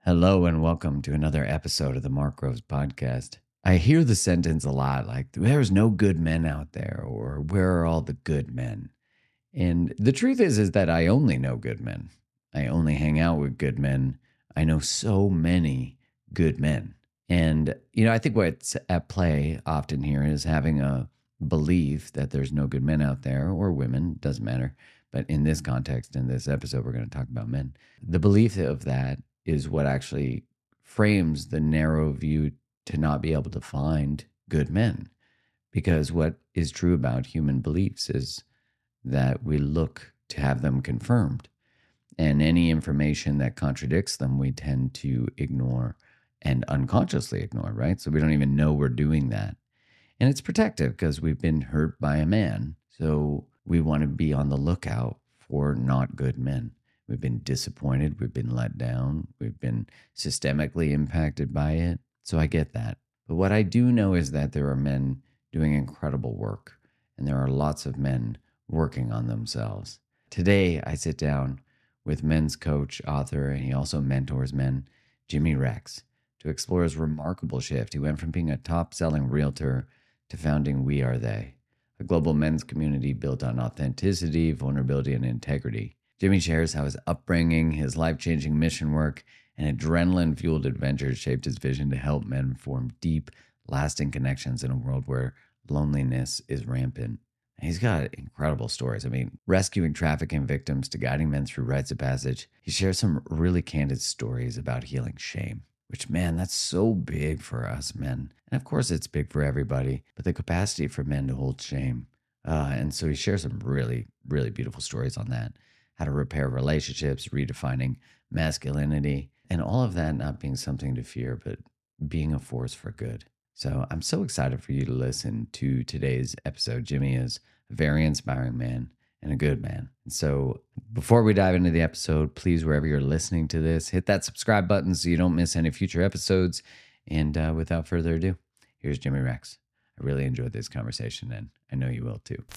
Hello and welcome to another episode of the Mark Groves podcast. I hear the sentence a lot like, there's no good men out there, or where are all the good men? And the truth is that I only know good men. I only hang out with good men. I know so many good men. And, I think what's at play often here is having a belief that there's no good men out there or women, doesn't matter. But in this context, in this episode, we're going to talk about men. The belief of that is what actually frames the narrow view to not be able to find good men. Because what is true about human beliefs is that we look to have them confirmed. And any information that contradicts them, we tend to ignore and unconsciously ignore, right? So we don't even know we're doing that. And it's protective because we've been hurt by a man. So we want to be on the lookout for not good men. We've been disappointed. We've been let down. We've been systemically impacted by it. So I get that. But what I do know is that there are men doing incredible work, and there are lots of men working on themselves. Today, I sit down with men's coach, author, and he also mentors men, Jimmy Rex, to explore his remarkable shift. He went from being a top-selling realtor to founding We Are They, a global men's community built on authenticity, vulnerability, and integrity. Jimmy shares how his upbringing, his life-changing mission work, and adrenaline-fueled adventures shaped his vision to help men form deep, lasting connections in a world where loneliness is rampant. And he's got incredible stories. Rescuing trafficking victims to guiding men through rites of passage. He shares some really candid stories about healing shame, which, man, that's so big for us men. And of course, it's big for everybody, but the capacity for men to hold shame. And so he shares some really, really beautiful stories on that. How to repair relationships, redefining masculinity, and all of that not being something to fear, but being a force for good. So I'm so excited for you to listen to today's episode. Jimmy is a very inspiring man and a good man. And so before we dive into the episode, please, wherever you're listening to this, hit that subscribe button so you don't miss any future episodes. And without further ado, here's Jimmy Rex. I really enjoyed this conversation, and I know you will too.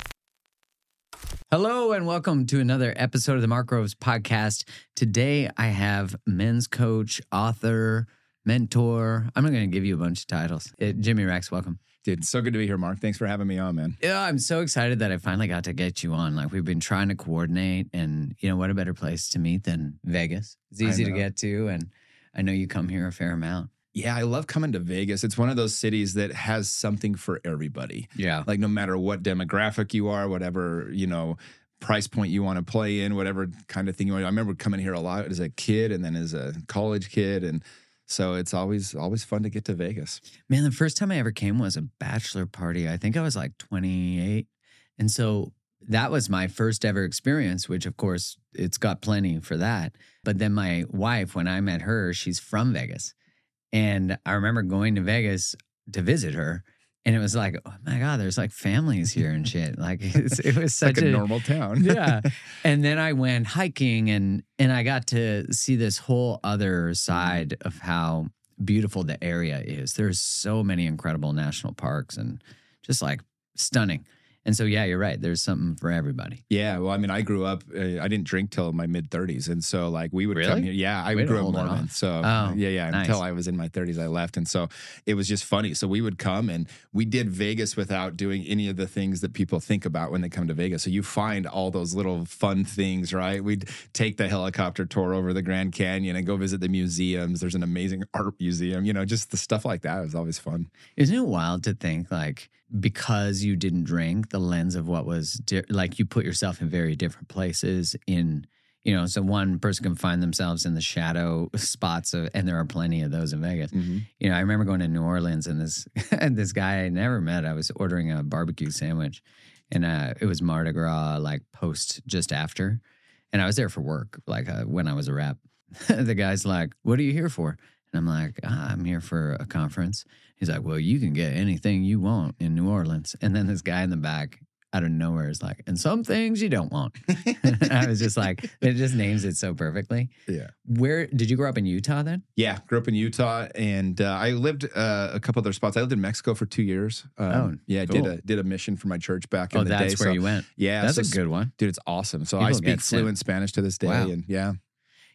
Hello and welcome to another episode of the Mark Groves podcast. Today I have men's coach, author, mentor. I'm not going to give you a bunch of titles. Jimmy Rex, welcome. Dude, it's so good to be here, Mark. Thanks for having me on, man. Yeah, I'm so excited that I finally got to get you on. Like, we've been trying to coordinate, and what a better place to meet than Vegas. It's easy to get to, and I know you come here a fair amount. Yeah, I love coming to Vegas. It's one of those cities that has something for everybody. Yeah. Like, no matter what demographic you are, whatever, price point you want to play in, whatever kind of thing you want. I remember coming here a lot as a kid and then as a college kid. And so it's always fun to get to Vegas. Man, the first time I ever came was a bachelor party. I think I was like 28. And so that was my first ever experience, which of course it's got plenty for that. But then my wife, when I met her, she's from Vegas. And I remember going to Vegas to visit her. And it was like, oh my God, there's like families here and shit. Like it was such like a normal town. Yeah. And then I went hiking and I got to see this whole other side of how beautiful the area is. There's so many incredible national parks and just like stunning. And so, yeah, you're right. There's something for everybody. Yeah. Well, I grew up, I didn't drink till my mid-30s. And so, like, we would come here. Yeah, I grew up Mormon. So, yeah. Nice. Until I was in my 30s, I left. And so it was just funny. So we would come and we did Vegas without doing any of the things that people think about when they come to Vegas. So you find all those little fun things, right? We'd take the helicopter tour over the Grand Canyon and go visit the museums. There's an amazing art museum, just the stuff like that was always fun. Isn't it wild to think, like, because you didn't drink, the lens of what was like, you put yourself in very different places so one person can find themselves in the shadow spots and there are plenty of those in Vegas. Mm-hmm. I remember going to New Orleans and this guy I never met, I was ordering a barbecue sandwich and it was Mardi Gras, like just after. And I was there for work, like when I was a rep. The guy's like, "What are you here for?" And I'm like, "I'm here for a conference." He's like, "Well, you can get anything you want in New Orleans." And then this guy in the back, out of nowhere, is like, "And some things you don't want." I was just like, it just names it so perfectly. Yeah. Where did you grow up in Utah then? Yeah, grew up in Utah, and I lived a couple other spots. I lived in Mexico for 2 years. Yeah, cool. did a mission for my church back in the day. Oh, that's where you went. Yeah, that's a good one, dude. It's awesome. So People I speak fluent Spanish to this day, wow. And yeah.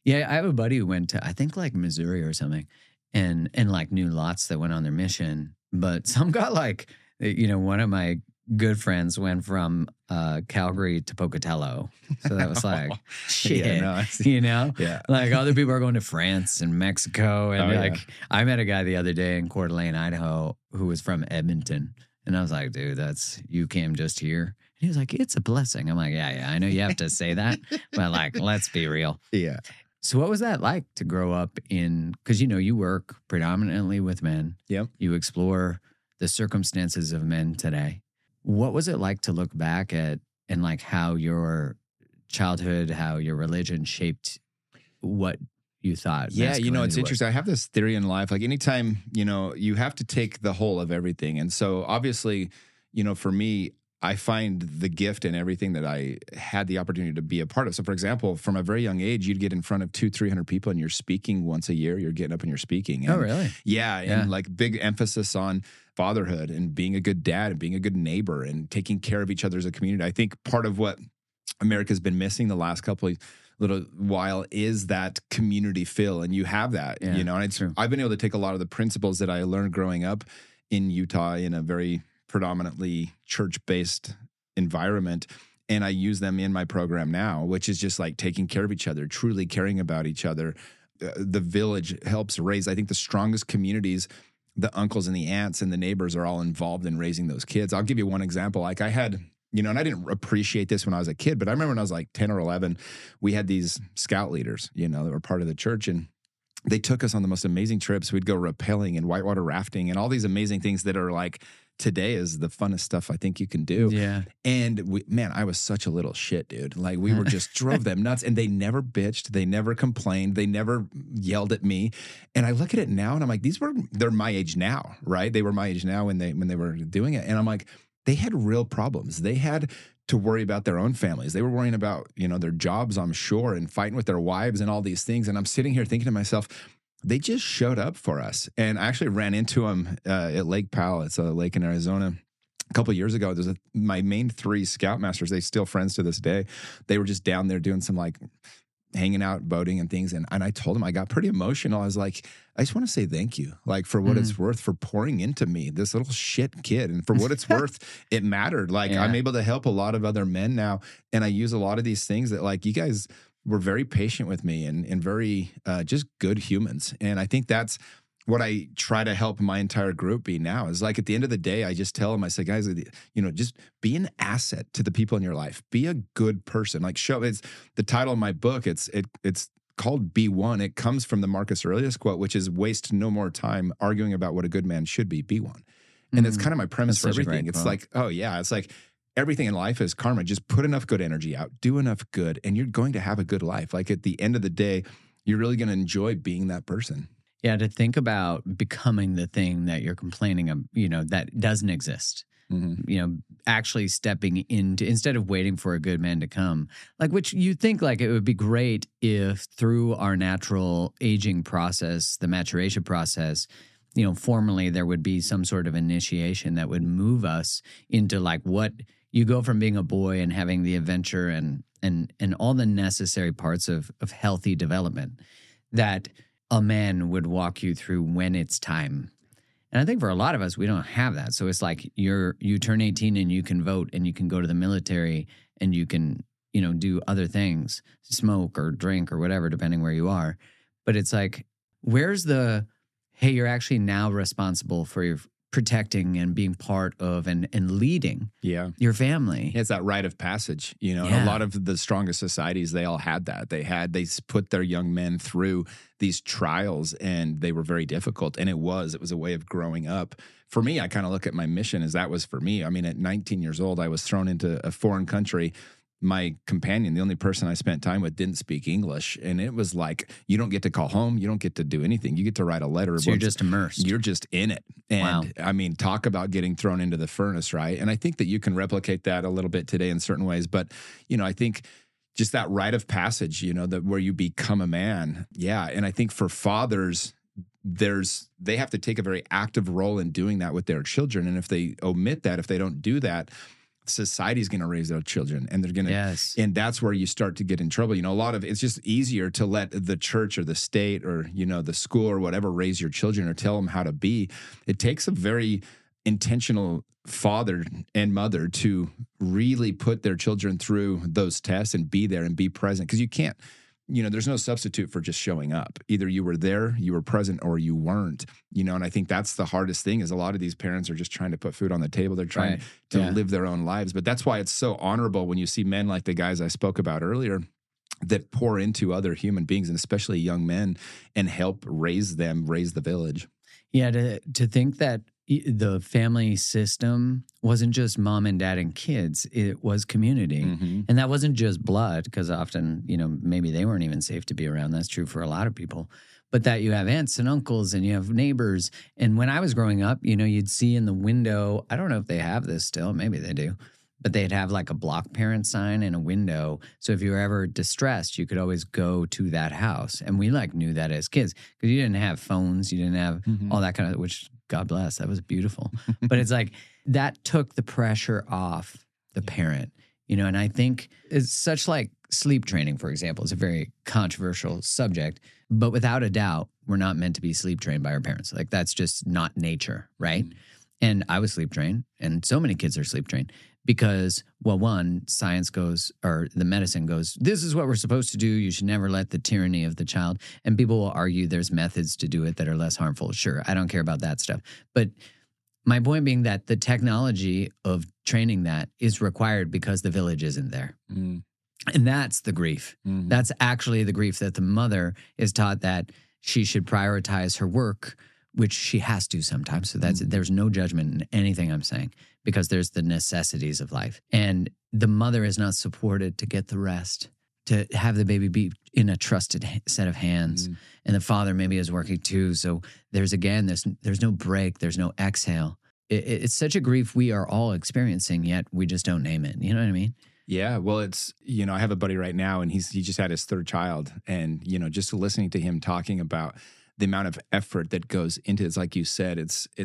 Yeah, I have a buddy who went to, I think, like Missouri or something, and like knew lots that went on their mission, but some got like, one of my good friends went from Calgary to Pocatello. So that was like, shit, Yeah, no, I see. Yeah. like other people are going to France and Mexico. And Oh, yeah. like, I met a guy the other day in Coeur d'Alene, Idaho, who was from Edmonton. And I was like, dude, you came just here. And he was like, it's a blessing. I'm like, yeah, I know you have to say that, but like, let's be real. Yeah. So what was that like to grow up in, because you work predominantly with men. Yep. You explore the circumstances of men today. What was it like to look back at and like how your childhood, how your religion shaped what you thought? Yeah, it's masculinity was? interesting. I have this theory in life, like anytime, you have to take the whole of everything. And so obviously, for me, I find the gift in everything that I had the opportunity to be a part of. So for example, from a very young age, you'd get in front of 200-300 people and you're speaking once a year. You're getting up and you're speaking. And Oh, really? yeah. Yeah. And like big emphasis on fatherhood and being a good dad and being a good neighbor and taking care of each other as a community. I think part of what America's been missing the last couple of little while is that community feel. And you have that, Yeah, and true. I've been able to take a lot of the principles that I learned growing up in Utah in a very predominantly church-based environment. And I use them in my program now, which is just like taking care of each other, truly caring about each other. The village helps raise, I think, the strongest communities. The uncles and the aunts and the neighbors are all involved in raising those kids. I'll give you one example. Like I had, and I didn't appreciate this when I was a kid, but I remember when I was like 10 or 11, we had these scout leaders, that were part of the church. And they took us on the most amazing trips. We'd go rappelling and whitewater rafting and all these amazing things that are like today is the funnest stuff I think you can do. Yeah. And I was such a little shit, dude. Like we were just drove them nuts and they never bitched. They never complained. They never yelled at me. And I look at it now and I'm like, they're my age now, right? They were my age now when they were doing it. And I'm like, they had real problems. They had to worry about their own families. They were worrying about, their jobs, I'm sure, and fighting with their wives and all these things. And I'm sitting here thinking to myself, they just showed up for us. And I actually ran into them at Lake Powell. It's a lake in Arizona. A couple of years ago, my main 3 scoutmasters, they still friends to this day. They were just down there doing some like hanging out, boating and things. And I told them, I got pretty emotional. I was like, I just want to say thank you, like for what it's worth, for pouring into me, this little shit kid. And for what it's worth, it mattered. Like I'm able to help a lot of other men now. And I use a lot of these things that like you guys were very patient with me and very just good humans. And I think that's what I try to help my entire group be now is like at the end of the day, I just tell them, I say, guys, just be an asset to the people in your life. Be a good person. Like it's the title of my book. It's called Be One. It comes from the Marcus Aurelius quote, which is waste no more time arguing about what a good man should be one. And it's kind of my premise for everything. It's like, oh yeah, it's like everything in life is karma. Just put enough good energy out, do enough good, and you're going to have a good life. Like at the end of the day, you're really going to enjoy being that person. Yeah, to think about becoming the thing that you're complaining of, that doesn't exist. Mm-hmm. Actually stepping into, instead of waiting for a good man to come, like which you think like it would be great if through our natural aging process, the maturation process, formally there would be some sort of initiation that would move us into like what you go from being a boy and having the adventure and all the necessary parts of healthy development that a man would walk you through when it's time. And I think for a lot of us, we don't have that. So it's like you turn 18 and you can vote and you can go to the military and you can, do other things, smoke or drink or whatever, depending where you are. But it's like, where's hey, you're actually now responsible for your protecting and being part of and leading your family. It's that rite of passage, A lot of the strongest societies, they all had that. They put their young men through these trials and they were very difficult. And it was a way of growing up. For me, I kind of look at my mission as that was for me. I mean, at 19 years old, I was thrown into a foreign country. My companion, the only person I spent time with, didn't speak English. And it was like, you don't get to call home. You don't get to do anything. You get to write a letter. So you're just immersed. You're just in it. And I mean, talk about getting thrown into the furnace, right? And I think that you can replicate that a little bit today in certain ways. But, I think just that rite of passage, that where you become a man. Yeah. And I think for fathers, they have to take a very active role in doing that with their children. And if they omit that, if they don't do that, society's going to raise their children, and they're going to, Yes. and that's where you start to get in trouble. You know, a lot of it's just easier to let the church or the state or, you know, the school or whatever raise your children or tell them how to be. It takes a very intentional father and mother to really put their children through those tests and be there and be present. Because you can't, you know, there's no substitute for just showing up. Either you were there, you were present, or you weren't, you know, and I think that's the hardest thing is a lot of these parents are just trying to put food on the table. They're trying Right. to Yeah. live their own lives. But that's why it's so honorable when you see men like the guys I spoke about earlier that pour into other human beings, and especially young men, and help raise them, raise the village. Yeah, to think that the family system wasn't just mom and dad and kids, it was community. Mhm. And that wasn't just blood, because often, you know, maybe they weren't even safe to be around. That's true for a lot of people. But that you have aunts and uncles and you have neighbors. And when I was growing up, you know, you'd see in the window, I don't know if they have this still, maybe they do, but they'd have like a block parent sign in a window. So if you were ever distressed, you could always go to that house. And we like knew that as kids because you didn't have phones, you didn't have Mhm. all that kind of, which God bless, that was beautiful. But it's like that took the pressure off the parent, you know, and I think it's such like sleep training, for example, is a very controversial subject, but without a doubt, we're not meant to be sleep trained by our parents. Like that's just not nature, right? And I was sleep trained, and so many kids are sleep trained because, well, one, science goes, or the medicine goes, this is what we're supposed to do. You should never let the tyranny of the child. And people will argue there's methods to do it that are less harmful. Sure, I don't care about that stuff. But my point being that the technology of training that is required because the village isn't there. Mm. And that's the grief. Mhm. That's actually the grief that the mother is taught that she should prioritize her work, which she has to sometimes. So that's there's no judgment in anything I'm saying because there's the necessities of life. And the mother is not supported to get the rest, to have the baby be in a trusted set of hands. And the father maybe is working too. So there's no break, there's no exhale. It's such a grief we are all experiencing, yet we just don't name it. You know what I mean? Yeah, well, it's, you know, I have a buddy right now and he just had his third child, and, you know, just listening to him talking about the amount of effort that goes into it, it's like you said,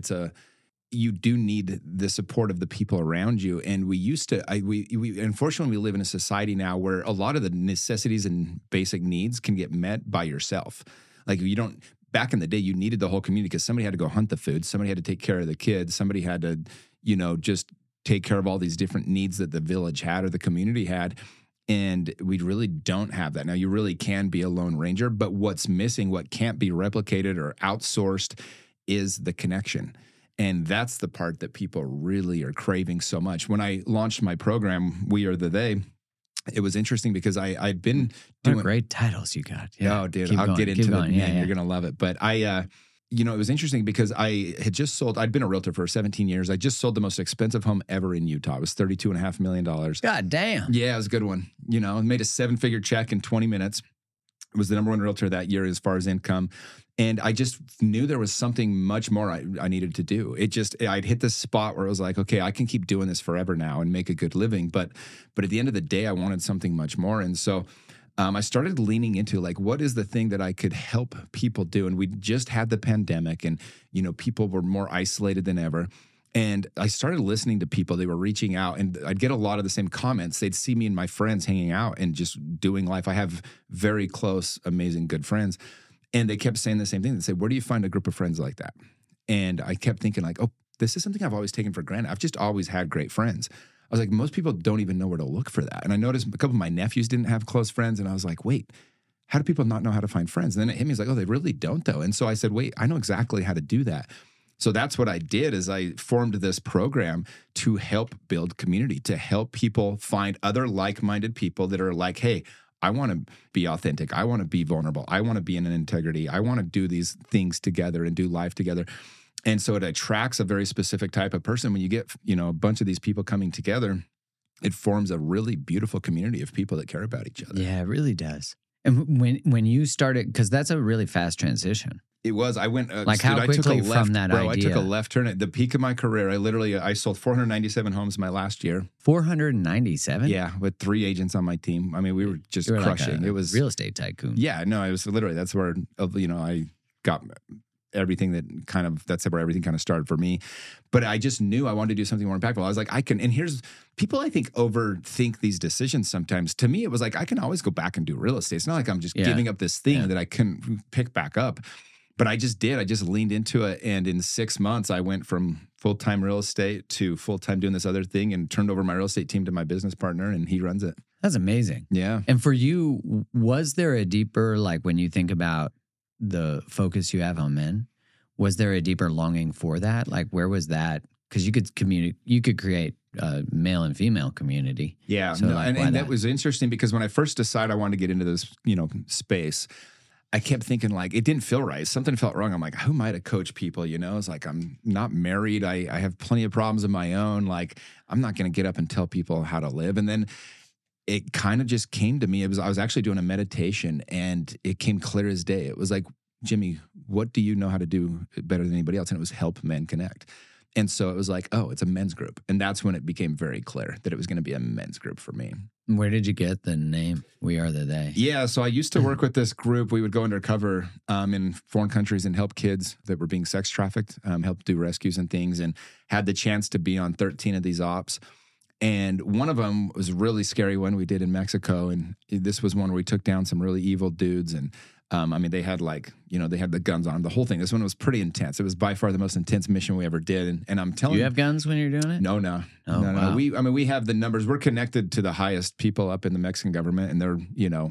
you do need the support of the people around you. And we used to, we unfortunately, we live in a society now where a lot of the necessities and basic needs can get met by yourself. Like you don't, back in the day, you needed the whole community because somebody had to go hunt the food. Somebody had to take care of the kids. Somebody had to, you know, just take care of all these different needs that the village had or the community had. And we really don't have that. Now, you really can be a lone ranger, but what's missing, what can't be replicated or outsourced is the connection. And that's the part that people really are craving so much. When I launched my program, We Are the They, it was interesting because I'd been doing great titles you got. Yeah. Oh, dude, Keep I'll going, get keep into the going. name. Yeah, yeah. You're going to love it. But you know, it was interesting because I had just sold, I'd been a realtor for 17 years. I just sold the most expensive home ever in Utah. It was $32.5 million. God damn. Yeah, it was a good one. You know, made a 7-figure check in 20 minutes. Was the number one realtor that year as far as income. And I just knew there was something much more I needed to do. I'd hit this spot where it was like, okay, I can keep doing this forever now and make a good living. But at the end of the day, I wanted something much more. And so I started leaning into like, what is the thing that I could help people do? And we just had the pandemic and, you know, people were more isolated than ever. And I started listening to people. They were reaching out and I'd get a lot of the same comments. They'd see me and my friends hanging out and just doing life. I have very close, amazing, good friends. And they kept saying the same thing. They said, where do you find a group of friends like that? And I kept thinking like, oh, this is something I've always taken for granted. I've just always had great friends. I was like, most people don't even know where to look for that. And I noticed a couple of my nephews didn't have close friends. And I was like, wait, how do people not know how to find friends? And then it hit me, it's like, oh, they really don't though. And so I said, wait, I know exactly how to do that. So that's what I did is I formed this program to help build community, to help people find other like-minded people that are like, hey, I want to be authentic. I want to be vulnerable. I want to be in an integrity. I want to do these things together and do life together. And so it attracts a very specific type of person. When you get, you know, a bunch of these people coming together, it forms a really beautiful community of people that care about each other. Yeah, it really does. And when you started, because that's a really fast transition. It was. I went like how quickly I took a left, from that bro, idea? I took a left turn at the peak of my career. I sold 497 homes my last year. 497? Yeah, with 3 agents on my team. I mean, we were just You were crushing. like it was real estate tycoon. Yeah, no, it was literally that's where, you know, I got that's where everything kind of started for me. But I just knew I wanted to do something more impactful. I was like, people I think overthink these decisions sometimes. To me, it was like, I can always go back and do real estate. It's not like I'm just giving up this thing that I couldn't pick back up. But I just did. I just leaned into it. And in 6 months, I went from full-time real estate to full-time doing this other thing and turned over my real estate team to my business partner, and he runs it. That's amazing. Yeah. And for you, was there a deeper, like when you think about the focus you have on men, was there a deeper longing for that? Like where was that? Because you could create a male and female community. Yeah. So and that was interesting because when I first decided I wanted to get into this, space, I kept thinking like, it didn't feel right. Something felt wrong. I'm like, who am I to coach people? It's like, I'm not married. I have plenty of problems of my own. Like, I'm not going to get up and tell people how to live. And then it kind of just came to me. I was actually doing a meditation and it came clear as day. It was like, Jimmy, what do you know how to do better than anybody else? And it was help men connect. And so it was like, oh, it's a men's group. And that's when it became very clear that it was going to be a men's group for me. Where did you get the name We Are the They? Yeah, so I used to work with this group. We would go undercover in foreign countries and help kids that were being sex trafficked, help do rescues and things, and had the chance to be on 13 of these ops. And one of them was a really scary one we did in Mexico. And this was one where we took down some really evil dudes. And they had they had the guns on them, the whole thing. This one was pretty intense. It was by far the most intense mission we ever did. And I'm telling you. You have guns when you're doing it? No. Oh, no. Wow. We have the numbers. We're connected to the highest people up in the Mexican government, and they're,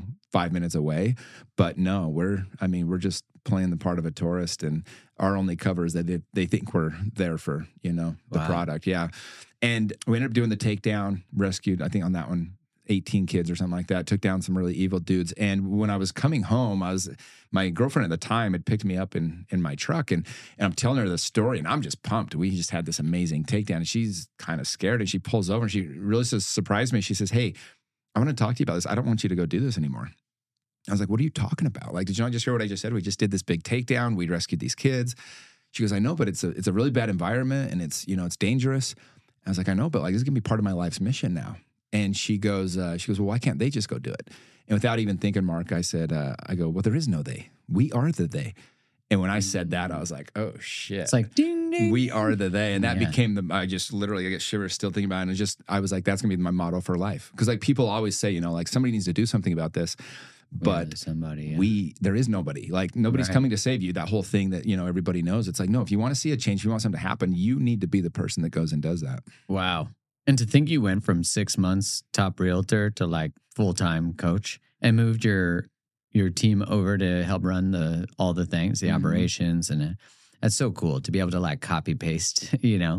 5 minutes away. But no, we're just playing the part of a tourist, and our only cover is that they think we're there for, the product. Yeah. And we ended up doing the takedown, rescued, I think on that one, 18 kids or something like that, took down some really evil dudes. And when I was coming home, my girlfriend at the time had picked me up in my truck, and I'm telling her the story, and I'm just pumped. We just had this amazing takedown, and she's kind of scared, and she pulls over, and she really surprised me. She says, hey, I want to talk to you about this. I don't want you to go do this anymore. I was like, what are you talking about? Like, did you not just hear what I just said? We just did this big takedown. We rescued these kids. She goes, I know, but it's a really bad environment, and it's dangerous. I was like, I know, but like, this is going to be part of my life's mission now. And she goes, well, why can't they just go do it? And without even thinking, Mark, I said, well, there is no they. We are the they. And when I said that, I was like, oh, shit. It's like, ding, ding. We are the they. And that became I get shivers still thinking about it. And I was like, that's going to be my motto for life. Because like people always say, like somebody needs to do something about this. But there is nobody. Like nobody's coming to save you. That whole thing that, everybody knows. It's like, no, if you want to see a change, if you want something to happen, you need to be the person that goes and does that. Wow. And to think you went from 6 months top realtor to like full-time coach and moved your team over to help run all the things, the operations. And that's so cool to be able to like copy paste,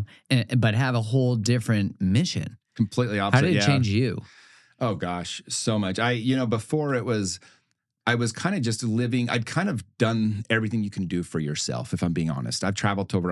but have a whole different mission. Completely opposite. How did it change you? Oh gosh, so much. Before I was kind of just living. I'd kind of done everything you can do for yourself, if I'm being honest. I've traveled to over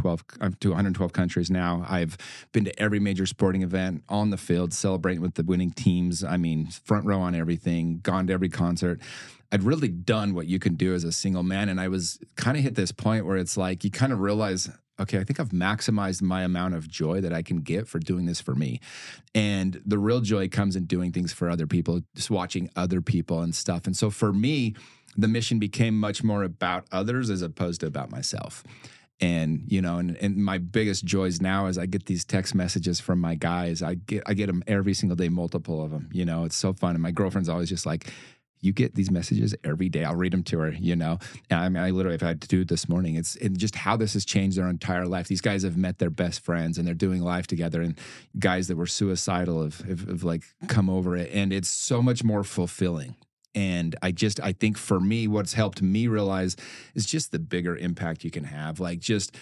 112 countries now. I've been to every major sporting event on the field, celebrating with the winning teams. Front row on everything, gone to every concert. I'd really done what you can do as a single man. And I was kind of hit this point where it's like, you kind of realize, okay, I think I've maximized my amount of joy that I can get for doing this for me. And the real joy comes in doing things for other people, just watching other people and stuff. And so for me, the mission became much more about others as opposed to about myself. And, and my biggest joys now is I get these text messages from my guys. I get them every single day, multiple of them. It's so fun. And my girlfriend's always just like, you get these messages every day. I'll read them to her, And I literally have had to do it this morning. It's just how this has changed their entire life. These guys have met their best friends and they're doing life together. And guys that were suicidal have like come over it. And it's so much more fulfilling. And I think for me, what's helped me realize is just the bigger impact you can have. Like just,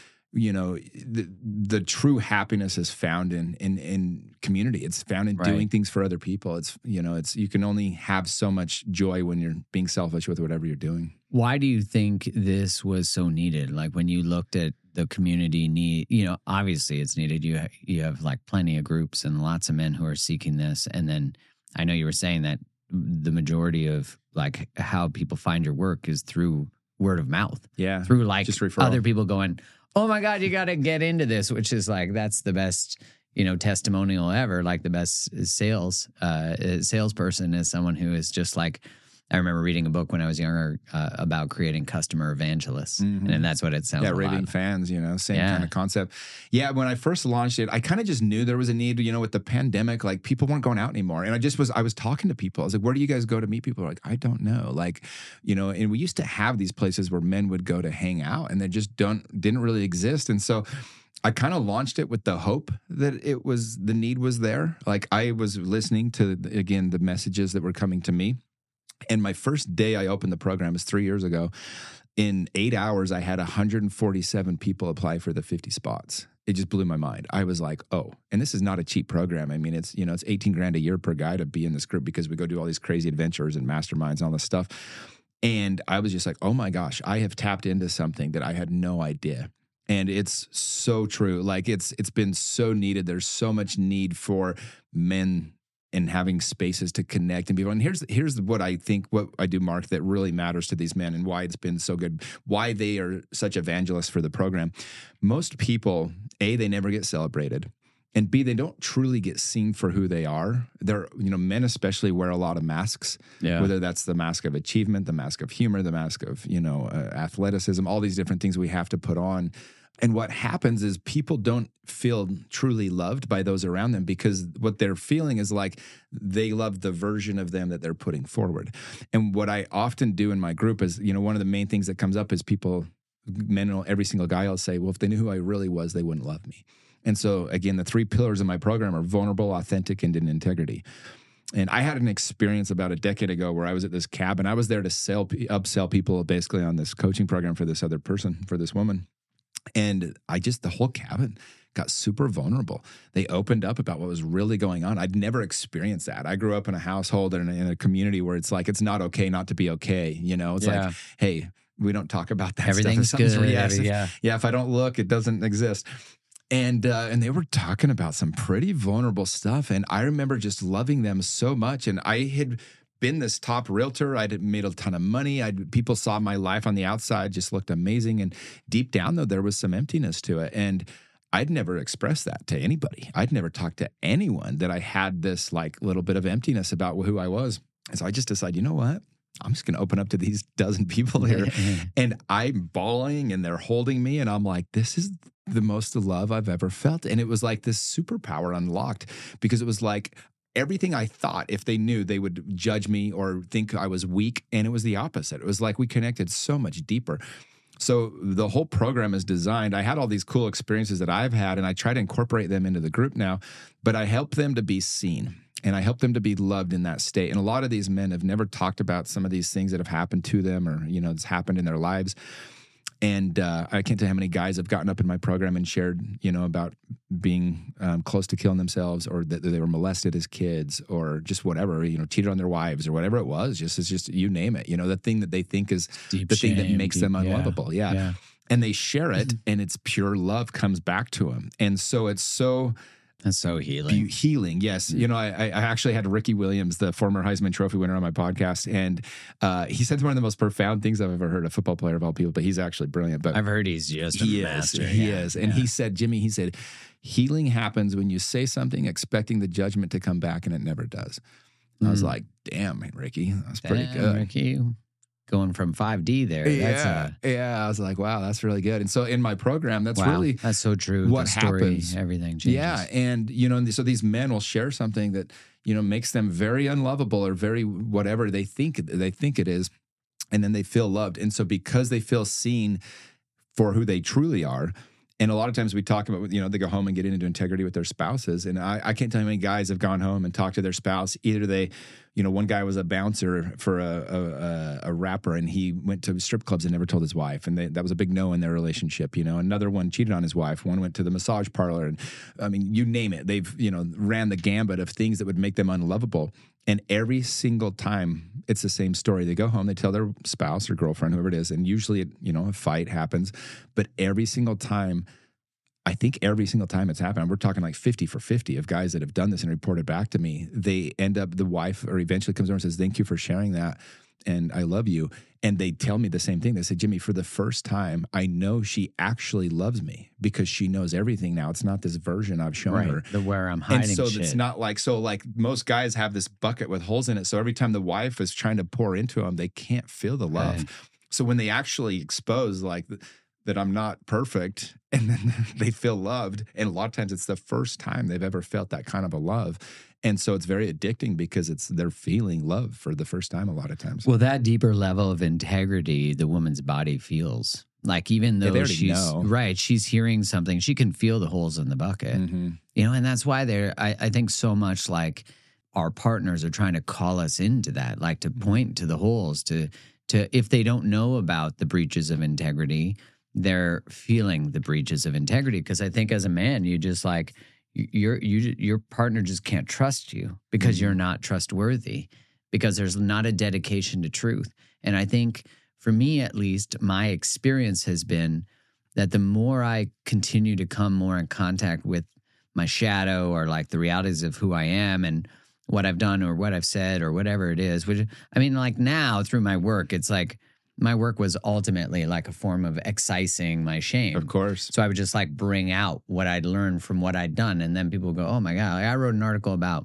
the true happiness is found in community. It's found in doing things for other people. It's, you can only have so much joy when you're being selfish with whatever you're doing. Why do you think this was so needed? Like when you looked at the community need, obviously it's needed. You have like plenty of groups and lots of men who are seeking this. And then I know you were saying that the majority of like how people find your work is through word of mouth. Yeah. Through like just referral. Other people going, oh my God, you got to get into this, which is like, that's the best, testimonial ever. Like the best salesperson is someone who is just like, I remember reading a book when I was younger about creating customer evangelists, and that's what it sounds like. Yeah, raving fans, same kind of concept. Yeah, when I first launched it, I kind of just knew there was a need, with the pandemic, like people weren't going out anymore. And I was talking to people. I was like, where do you guys go to meet people? Like, I don't know. Like, and we used to have these places where men would go to hang out, and they just didn't really exist. And so I kind of launched it with the hope that the need was there. Like I was listening to, again, the messages that were coming to me. And my first day I opened the program was 3 years ago. In 8 hours, I had 147 people apply for the 50 spots. It just blew my mind. I was like, oh, and this is not a cheap program. I mean, it's, it's 18 grand a year per guy to be in this group because we go do all these crazy adventures and masterminds and all this stuff. And I was just like, oh my gosh, I have tapped into something that I had no idea. And it's so true. Like it's been so needed. There's so much need for men and having spaces to connect and people. And here's what I think, what I do, Mark, that really matters to these men and why it's been so good, why they are such evangelists for the program. Most people, A, they never get celebrated. And B, they don't truly get seen for who they are. They're, men especially wear a lot of masks, whether that's the mask of achievement, the mask of humor, the mask of, athleticism, all these different things we have to put on. And what happens is people don't feel truly loved by those around them because what they're feeling is like they love the version of them that they're putting forward. And what I often do in my group is, one of the main things that comes up is men, every single guy will say, well, if they knew who I really was, they wouldn't love me. And so again, the 3 pillars of my program are vulnerable, authentic, and in integrity. And I had an experience about a decade ago where I was at this cabin. I was there to upsell people basically on this coaching program for this other person, for this woman. And the whole cabin got super vulnerable. They opened up about what was really going on. I'd never experienced that. I grew up in a household and in a community where it's like, it's not okay not to be okay. It's like, hey, we don't talk about that Everything's stuff. good. If I don't look, it doesn't exist. And they were talking about some pretty vulnerable stuff. And I remember just loving them so much. And I had been this top realtor. I'd made a ton of money. People saw my life on the outside, just looked amazing. And deep down, though, there was some emptiness to it. And I'd never expressed that to anybody. I'd never talked to anyone that I had this like little bit of emptiness about who I was. And so I just decided, you know what? I'm just going to open up to these dozen people here. And I'm bawling and they're holding me. And I'm like, this is the most love I've ever felt. And it was like this superpower unlocked because it was like, everything I thought, if they knew, they would judge me or think I was weak. And it was the opposite. It was like we connected so much deeper. So the whole program is designed. I had all these cool experiences that I've had, and I try to incorporate them into the group now, but I help them to be seen. And I help them to be loved in that state. And a lot of these men have never talked about some of these things that have happened to them or, it's happened in their lives. And I can't tell how many guys have gotten up in my program and shared, about being close to killing themselves or that they were molested as kids or just whatever, cheated on their wives or whatever it was. It's just you name it, the thing that they think is deep the shame, thing that makes them unlovable. Yeah. And they share it and it's pure love comes back to them. And so it's so... That's so healing. Healing, yes. I actually had Ricky Williams, the former Heisman Trophy winner, on my podcast, and he said one of the most profound things I've ever heard, a football player of all people, but he's actually brilliant. But I've heard he's just a master. He is. And he said, Jimmy, healing happens when you say something expecting the judgment to come back, and it never does. I was like, damn, Ricky, that's pretty good. Ricky. Going from 5D there. I was like, wow, that's really good. And so in my program, that's so true. What the story, happens. Everything changes. Yeah. And, so these men will share something that, makes them very unlovable or very whatever they think it is. And then they feel loved. And so because they feel seen for who they truly are, and a lot of times we talk about, they go home and get into integrity with their spouses. And I can't tell you how many guys have gone home and talked to their spouse. Either they, one guy was a bouncer for a rapper and he went to strip clubs and never told his wife. And that was a big no in their relationship. Another one cheated on his wife. One went to the massage parlor. And I mean, you name it. They've, ran the gambit of things that would make them unlovable. And every single time it's the same story. They go home, they tell their spouse or girlfriend, whoever it is, and usually, a fight happens. But every single time, I think every single time it's happened, we're talking like 50 for 50 of guys that have done this and reported back to me. They end up, the wife or eventually comes over and says, thank you for sharing that. And I love you. And they tell me the same thing. They say, Jimmy, for the first time, I know she actually loves me because she knows everything now. It's not this version I've shown her. The where I'm hiding And so shit. it's not like, most guys have this bucket with holes in it. So every time the wife is trying to pour into them, they can't feel the love. Right. So when they actually expose like that I'm not perfect, and then they feel loved. And a lot of times it's the first time they've ever felt that kind of a love. And so it's very addicting because they're feeling love for the first time a lot of times. Well, that deeper level of integrity, the woman's body feels. Like even they though already she's know. right, she's hearing something, she can feel the holes in the bucket. Mhm. You know, and that's why I think so much like our partners are trying to call us into that, like to point to the holes, to if they don't know about the breaches of integrity, they're feeling the breaches of integrity. Because I think as a man, you just like your partner just can't trust you because you're not trustworthy, because there's not a dedication to truth. And I think for me, at least, my experience has been that the more I continue to come more in contact with my shadow or like the realities of who I am and what I've done or what I've said or whatever it is, which I mean, like now through my work, it's like my work was ultimately like a form of excising my shame. Of course. So I would just like bring out what I'd learned from what I'd done. And then people would go, oh my God, like I wrote an article about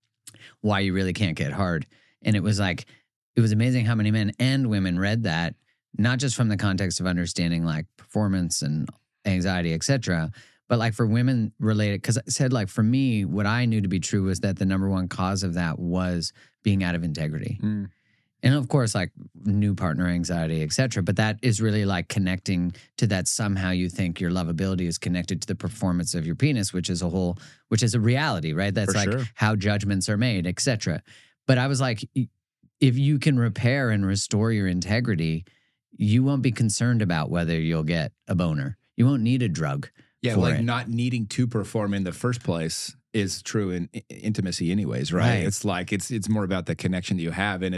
why you really can't get hard. And it was like, it was amazing how many men and women read that, not just from the context of understanding like performance and anxiety, et cetera, but like for women related, because I said like for me, what I knew to be true was that the number one cause of that was being out of integrity. And of course, like new partner anxiety, et cetera. But that is really like connecting to that somehow you think your lovability is connected to the performance of your penis, which is a reality, right? That's For like sure. how judgments are made, et cetera. But I was like, if you can repair and restore your integrity, you won't be concerned about whether you'll get a boner. You won't need a drug. Yeah, for like it. not needing to perform in the first place is true in intimacy anyways, right? Right. It's like it's more about the connection that you have. And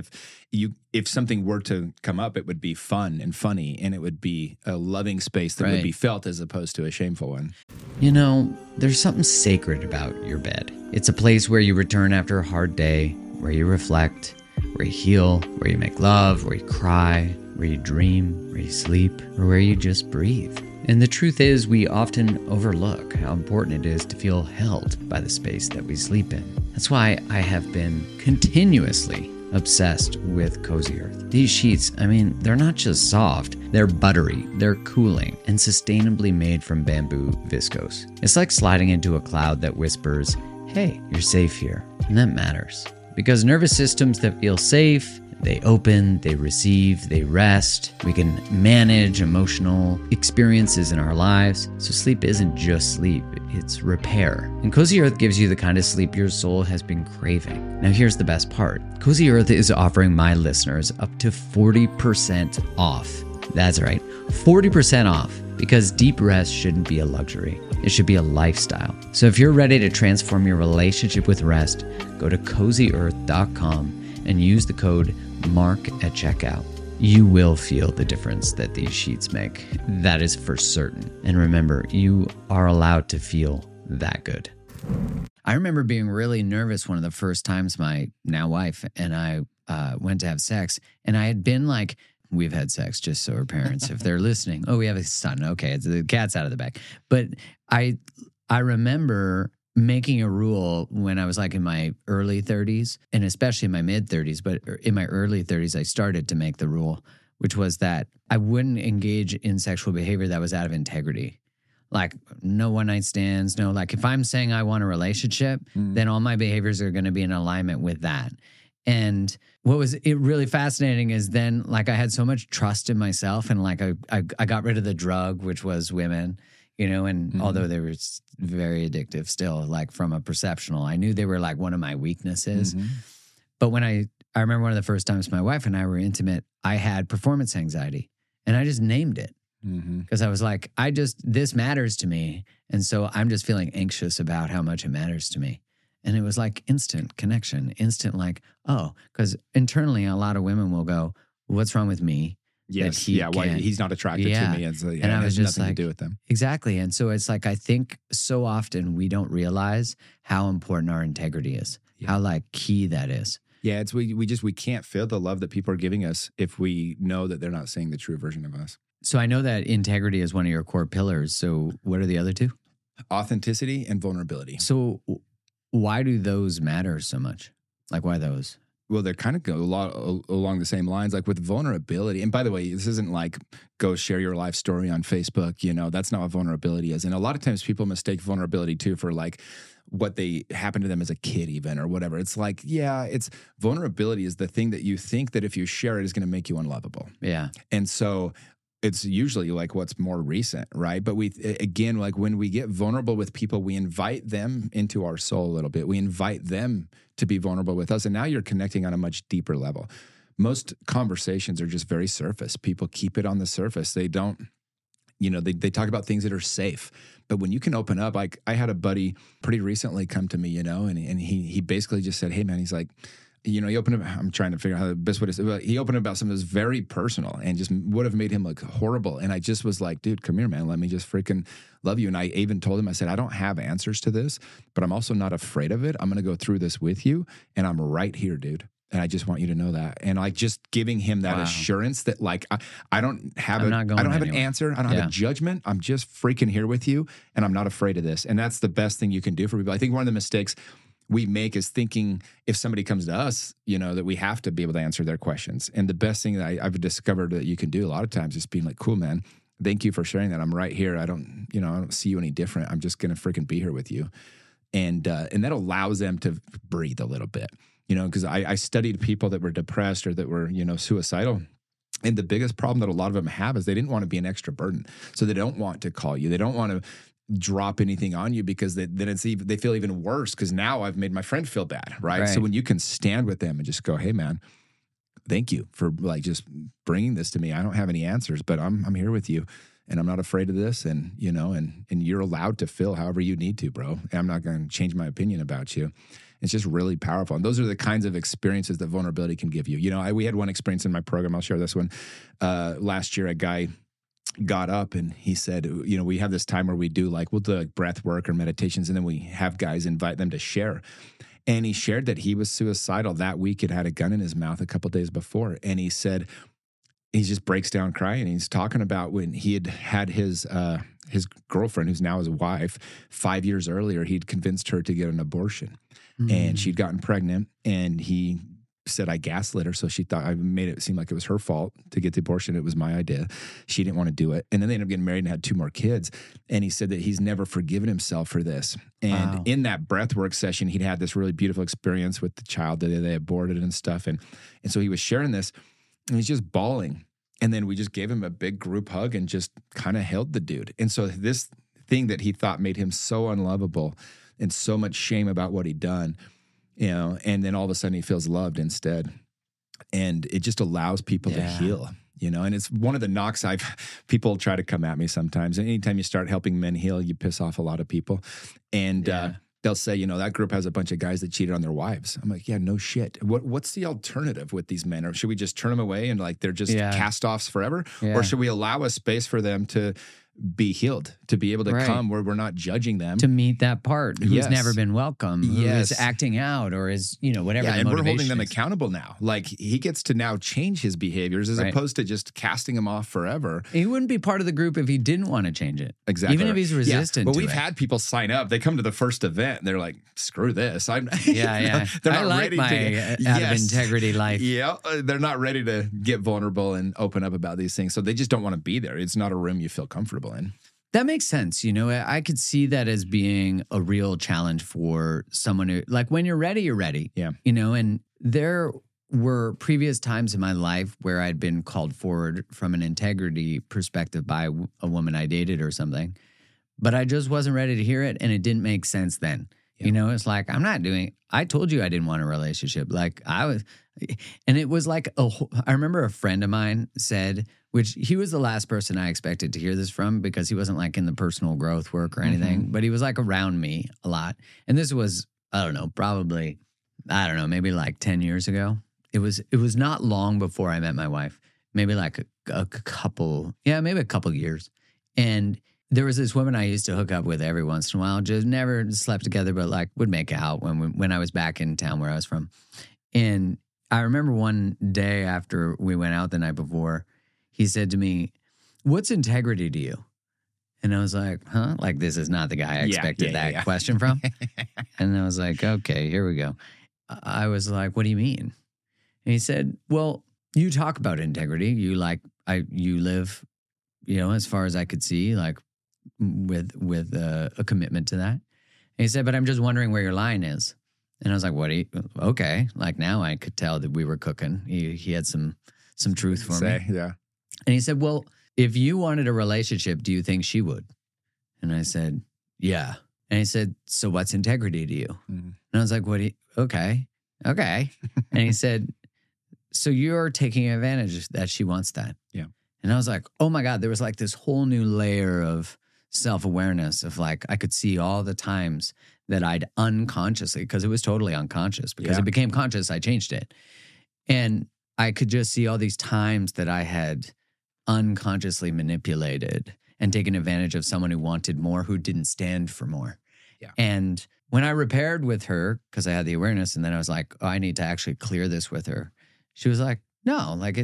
if something were to come up, it would be fun and funny, and it would be a loving space that would Right. be felt as opposed to a shameful one. You know, there's something sacred about your bed. It's a place where you return after a hard day, where you reflect, where you heal, where you make love, where you cry, where you dream, where you sleep, or where you just breathe. And the truth is, we often overlook how important it is to feel held by the space that we sleep in. That's why I have been continuously obsessed with Cozy Earth. These sheets, I mean, they're not just soft, they're buttery, they're cooling, and sustainably made from bamboo viscose. It's like sliding into a cloud that whispers, hey, you're safe here. And that matters. Because nervous systems that feel safe, they open, they receive, they rest. We can manage emotional experiences in our lives. So sleep isn't just sleep, it's repair. And Cozy Earth gives you the kind of sleep your soul has been craving. Now here's the best part. Cozy Earth is offering my listeners up to 40% off. That's right, 40% off. Because deep rest shouldn't be a luxury. It should be a lifestyle. So if you're ready to transform your relationship with rest, go to CozyEarth.com and use the code MARK at checkout. You will feel the difference that these sheets make. That is for certain. And remember, you are allowed to feel that good. I remember being really nervous one of the first times my now wife and I went to have sex. And I had been like, we've had sex, just so our parents, if they're listening. Oh, we have a son. Okay, the cat's out of the bag. But I remember making a rule when I was like in my early 30s and especially in my mid 30s, but in my early 30s, I started to make the rule, which was that I wouldn't engage in sexual behavior that was out of integrity. Like no one night stands, no, like if I'm saying I want a relationship, then all my behaviors are going to be in alignment with that. And what was really fascinating is then like I had so much trust in myself and like I got rid of the drug, which was women, you know, and although they were very addictive still, like from a perceptional, I knew they were like one of my weaknesses. But when I remember one of the first times my wife and I were intimate, I had performance anxiety and I just named it because I was like, this matters to me. And so I'm just feeling anxious about how much it matters to me. And it was like instant connection, instant like, oh, because internally a lot of women will go, what's wrong with me? Yes, He yeah, why can't- he's not attracted to me. And, so, yeah, And I it was has just nothing like- to do with them. Exactly. And so it's like, I think so often we don't realize how important our integrity is, how like key that is. Yeah, it's we can't feel the love that people are giving us if we know that they're not seeing the true version of us. So I know that integrity is one of your core pillars. So what are the other two? Authenticity and vulnerability. So why do those matter so much? Like, why those? Well, they're kind of go a lot along the same lines, like with vulnerability. And by the way, this isn't like go share your life story on Facebook. You know, that's not what vulnerability is. And a lot of times people mistake vulnerability too for like what they happened to them as a kid even or whatever. It's like, yeah, it's vulnerability is the thing that you think that if you share it is going to make you unlovable. Yeah. And so it's usually like what's more recent, right? But we, again, like when we get vulnerable with people, we invite them into our soul a little bit. We invite them to be vulnerable with us. And now you're connecting on a much deeper level. Most conversations are just very surface. People keep it on the surface. They don't, you know, they talk about things that are safe. But when you can open up, like I had a buddy pretty recently come to me, you know, and he basically just said, hey man, he's like, you know, he opened up, I'm trying to figure out how the best way to say it, but he opened up about something that's very personal and just would have made him look horrible. And I just was like, dude, come here, man. Let me just freaking love you. And I even told him, I said, I don't have answers to this, but I'm also not afraid of it. I'm going to go through this with you. And I'm right here, dude. And I just want you to know that. And like just giving him that assurance that like, I don't have an answer. I don't have a judgment. I'm just freaking here with you. And I'm not afraid of this. And that's the best thing you can do for people. I think one of the mistakes we make is thinking if somebody comes to us, you know, that we have to be able to answer their questions. And the best thing that I've discovered that you can do a lot of times is being like, cool, man, thank you for sharing that. I'm right here. I don't see you any different. I'm just going to freaking be here with you. And that allows them to breathe a little bit, you know, because I studied people that were depressed or that were, you know, suicidal. And the biggest problem that a lot of them have is they didn't want to be an extra burden. So they don't want to call you. They don't want to drop anything on you because then they feel even worse because now I've made my friend feel bad, right? So when you can stand with them and just go, hey man, thank you for like just bringing this to me. I don't have any answers, but I'm here with you and I'm not afraid of this. And you know, and you're allowed to feel however you need to, bro. And I'm not going to change my opinion about you. It's just really powerful. And those are the kinds of experiences that vulnerability can give you. You know, we had one experience in my program. I'll share this one. Last year, a guy got up and he said, you know, we have this time where we'll do like breath work or meditations, and then we have guys invite them to share. And he shared that he was suicidal that week. It had a gun in his mouth a couple of days before. And he said, he just breaks down crying. He's talking about when he had his girlfriend, who's now his wife, 5 years earlier, he'd convinced her to get an abortion. And she'd gotten pregnant, and he said I gaslit her, so she thought I made it seem like it was her fault to get the abortion. It was my idea. She didn't want to do it. And then they ended up getting married and had 2 more kids. And he said that he's never forgiven himself for this. And in that breathwork session, he'd had this really beautiful experience with the child that they aborted and stuff. And so he was sharing this, and he's just bawling. And then we just gave him a big group hug and just kind of held the dude. And so this thing that he thought made him so unlovable and so much shame about what he'd done, you know, and then all of a sudden he feels loved instead. And it just allows people to heal, you know, and it's one of the knocks people try to come at me sometimes. And anytime you start helping men heal, you piss off a lot of people. And they'll say, you know, that group has a bunch of guys that cheated on their wives. I'm like, yeah, no shit. What's the alternative with these men? Or should we just turn them away and like they're just cast-offs forever? Or should we allow a space for them to be healed, to be able to come where we're not judging them, to meet that part who's never been welcome, who is acting out or is, you know, whatever. Yeah, the and we're holding motivation them is. accountable now. Like he gets to now change his behaviors as opposed to just casting him off forever. He wouldn't be part of the group if he didn't want to change it. Exactly. Even if he's resistant. But to we've it. had people sign up. They come to the first event and they're like, screw this. Yeah. They're not I like ready my to out of integrity life. Yeah. They're not ready to get vulnerable and open up about these things. So they just don't want to be there. It's not a room you feel comfortable in. That makes sense. You know, I could see that as being a real challenge for someone who, like, when you're ready, you're ready. Yeah. You know, and there were previous times in my life where I'd been called forward from an integrity perspective by a woman I dated or something, but I just wasn't ready to hear it. And it didn't make sense then. Yeah. You know, it's like, I told you I didn't want a relationship. Like and it was like, I remember a friend of mine said, which he was the last person I expected to hear this from because he wasn't like in the personal growth work or anything, but he was like around me a lot. And this was, maybe like 10 years ago. It was not long before I met my wife, maybe like a couple years. And there was this woman I used to hook up with every once in a while, just never slept together, but like would make out when I was back in town where I was from. And I remember one day after we went out the night before, he said to me, "What's integrity to you?" And I was like, huh? Like, this is not the guy I expected that question from. And I was like, okay, here we go. I was like, what do you mean? And he said, well, you talk about integrity. You live, as far as I could see, like with a commitment to that. And he said, but I'm just wondering where your line is. And I was like, okay. Like, now I could tell that we were cooking. He had some truth for me. Yeah. And he said, well, if you wanted a relationship, do you think she would? And I said, yeah. And he said, so what's integrity to you? Mm-hmm. And I was like, okay. And he said, so you're taking advantage that she wants that. Yeah. And I was like, oh my God, there was like this whole new layer of self-awareness of like, I could see all the times that I'd unconsciously, because it was totally unconscious, because it became conscious, I changed it. And I could just see all these times that I had unconsciously manipulated and taken advantage of someone who wanted more, who didn't stand for more. Yeah. And when I repaired with her, because I had the awareness, and then I was like, oh, I need to actually clear this with her. She was like, no, like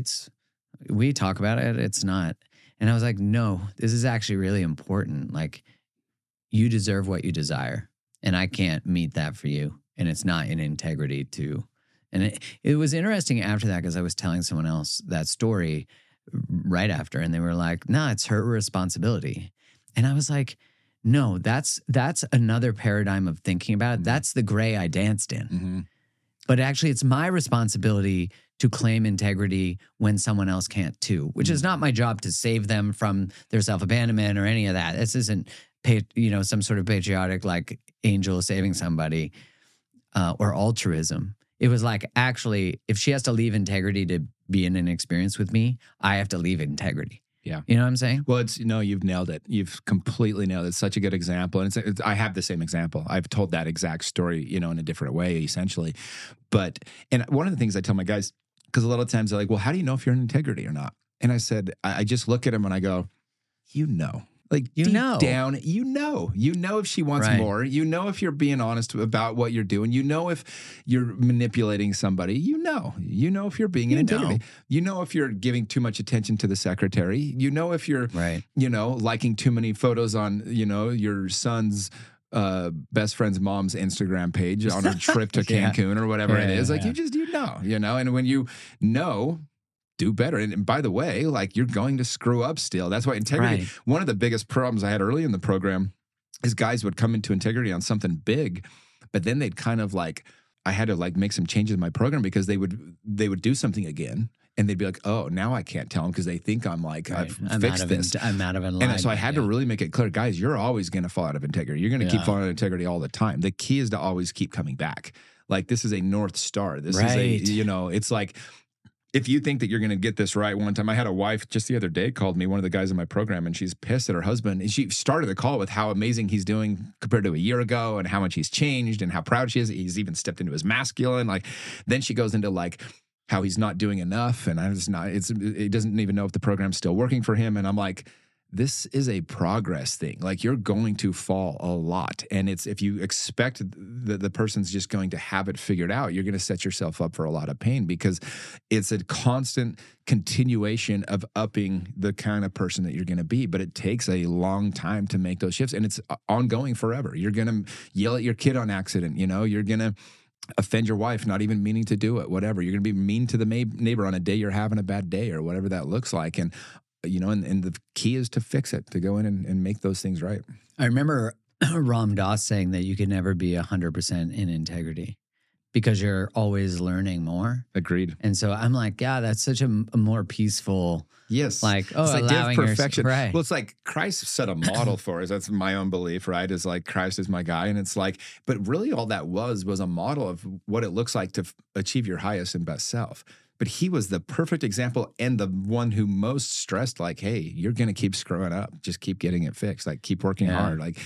we talk about it, it's not. And I was like, no, this is actually really important. Like, you deserve what you desire, and I can't meet that for you. And it's not in integrity to. And it was interesting after that, because I was telling someone else that story right after, and they were like, nah, it's her responsibility. And I was like, no, that's another paradigm of thinking about it. That's the gray I danced in. Mm-hmm. But actually, it's my responsibility to claim integrity when someone else can't too, which is not my job to save them from their self-abandonment or any of that. This isn't, some sort of patriotic, like, angel saving somebody or altruism. It was like, actually, if she has to leave integrity to be in an experience with me, I have to leave integrity. Yeah. You know what I'm saying? Well, you've nailed it. You've completely nailed it. It's such a good example. And I have the same example. I've told that exact story, in a different way, essentially. And one of the things I tell my guys, because a lot of times they're like, well, how do you know if you're in integrity or not? And I said, I just look at them and I go, like, deep down, if she wants more, if you're being honest about what you're doing, if you're manipulating somebody, if you're being in integrity, if you're giving too much attention to the secretary, if you're, liking too many photos on, your son's best friend's mom's Instagram page on a trip to Cancun or whatever it is. Like, and when you do better. And by the way, like, you're going to screw up still. That's why integrity, one of the biggest problems I had early in the program is guys would come into integrity on something big, but then they'd kind of like, I had to like make some changes in my program, because they would do something again. And they'd be like, oh, now I can't tell them because they think I'm like, I've fixed this. I'm out of alignment. And so I had to really make it clear, guys, you're always going to fall out of integrity. You're going to keep falling out of integrity all the time. The key is to always keep coming back. Like, this is a North Star. This is it's like, if you think that you're going to get this right one time, I had a wife just the other day called me, one of the guys in my program, and she's pissed at her husband. And she started the call with how amazing he's doing compared to a year ago, and how much he's changed, and how proud she is. He's even stepped into his masculine. Like, then she goes into like how he's not doing enough, and he doesn't even know if the program's still working for him. And I'm like, this is a progress thing. Like, you're going to fall a lot. And if you expect that the person's just going to have it figured out, you're going to set yourself up for a lot of pain, because it's a constant continuation of upping the kind of person that you're going to be. But it takes a long time to make those shifts, and it's ongoing forever. You're going to yell at your kid on accident. You're going to offend your wife, not even meaning to do it, whatever. You're going to be mean to the neighbor on a day you're having a bad day, or whatever that looks like. And and the key is to fix it, to go in and make those things right. I remember Ram Dass saying that you can never be 100% in integrity, because you're always learning more. Agreed. And so I'm like, yeah, that's such a more peaceful. Yes. Like, it's like allowing perfection. Right. Well, it's like Christ set a model for us. That's my own belief, right? Is like, Christ is my guy. And it's like, but really all that was a model of what it looks like to achieve your highest and best self. But he was the perfect example, and the one who most stressed, like, hey, you're going to keep screwing up. Just keep getting it fixed. Like, keep working hard. Like,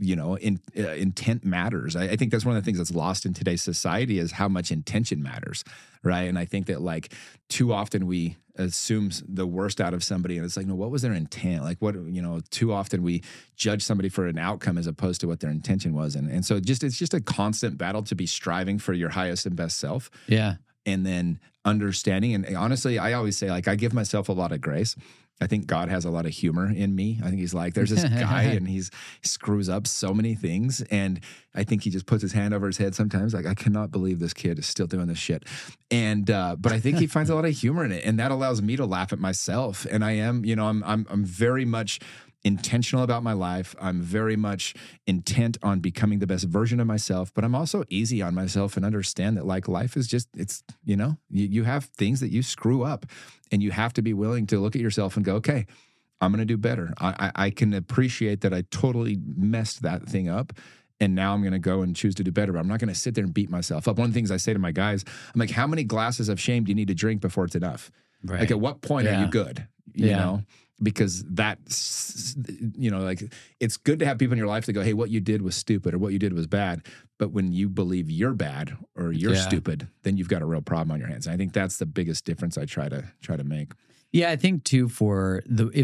intent matters. I think that's one of the things that's lost in today's society, is how much intention matters, right? And I think that, like, too often we assume the worst out of somebody, and it's like, no, what was their intent? Like, too often we judge somebody for an outcome as opposed to what their intention was. And so it's just a constant battle to be striving for your highest and best self. Yeah. and then understanding. And honestly, I always say, like, I give myself a lot of grace. I think God has a lot of humor in me. I think he's like, there's this guy and he screws up so many things. And I think he just puts his hand over his head sometimes. Like, I cannot believe this kid is still doing this shit. And, but I think he finds a lot of humor in it. And that allows me to laugh at myself. And I am, you know, I'm very much intentional about my life. I'm very much intent on becoming the best version of myself, but I'm also easy on myself and understand that, like, life is just, it's, you know, you have things that you screw up, and you have to be willing to look at yourself and go, okay, I'm going to do better. I can appreciate that I totally messed that thing up, and now I'm going to go and choose to do better. But I'm not going to sit there and beat myself up. One of the things I say to my guys, I'm like, how many glasses of shame do you need to drink before it's enough? Right. Like, at what point are you good? You know? Because that's, you know, like, it's good to have people in your life that go, hey, what you did was stupid, or what you did was bad. But when you believe you're bad or you're stupid, then you've got a real problem on your hands. And I think that's the biggest difference I try to make. Yeah, I think too, for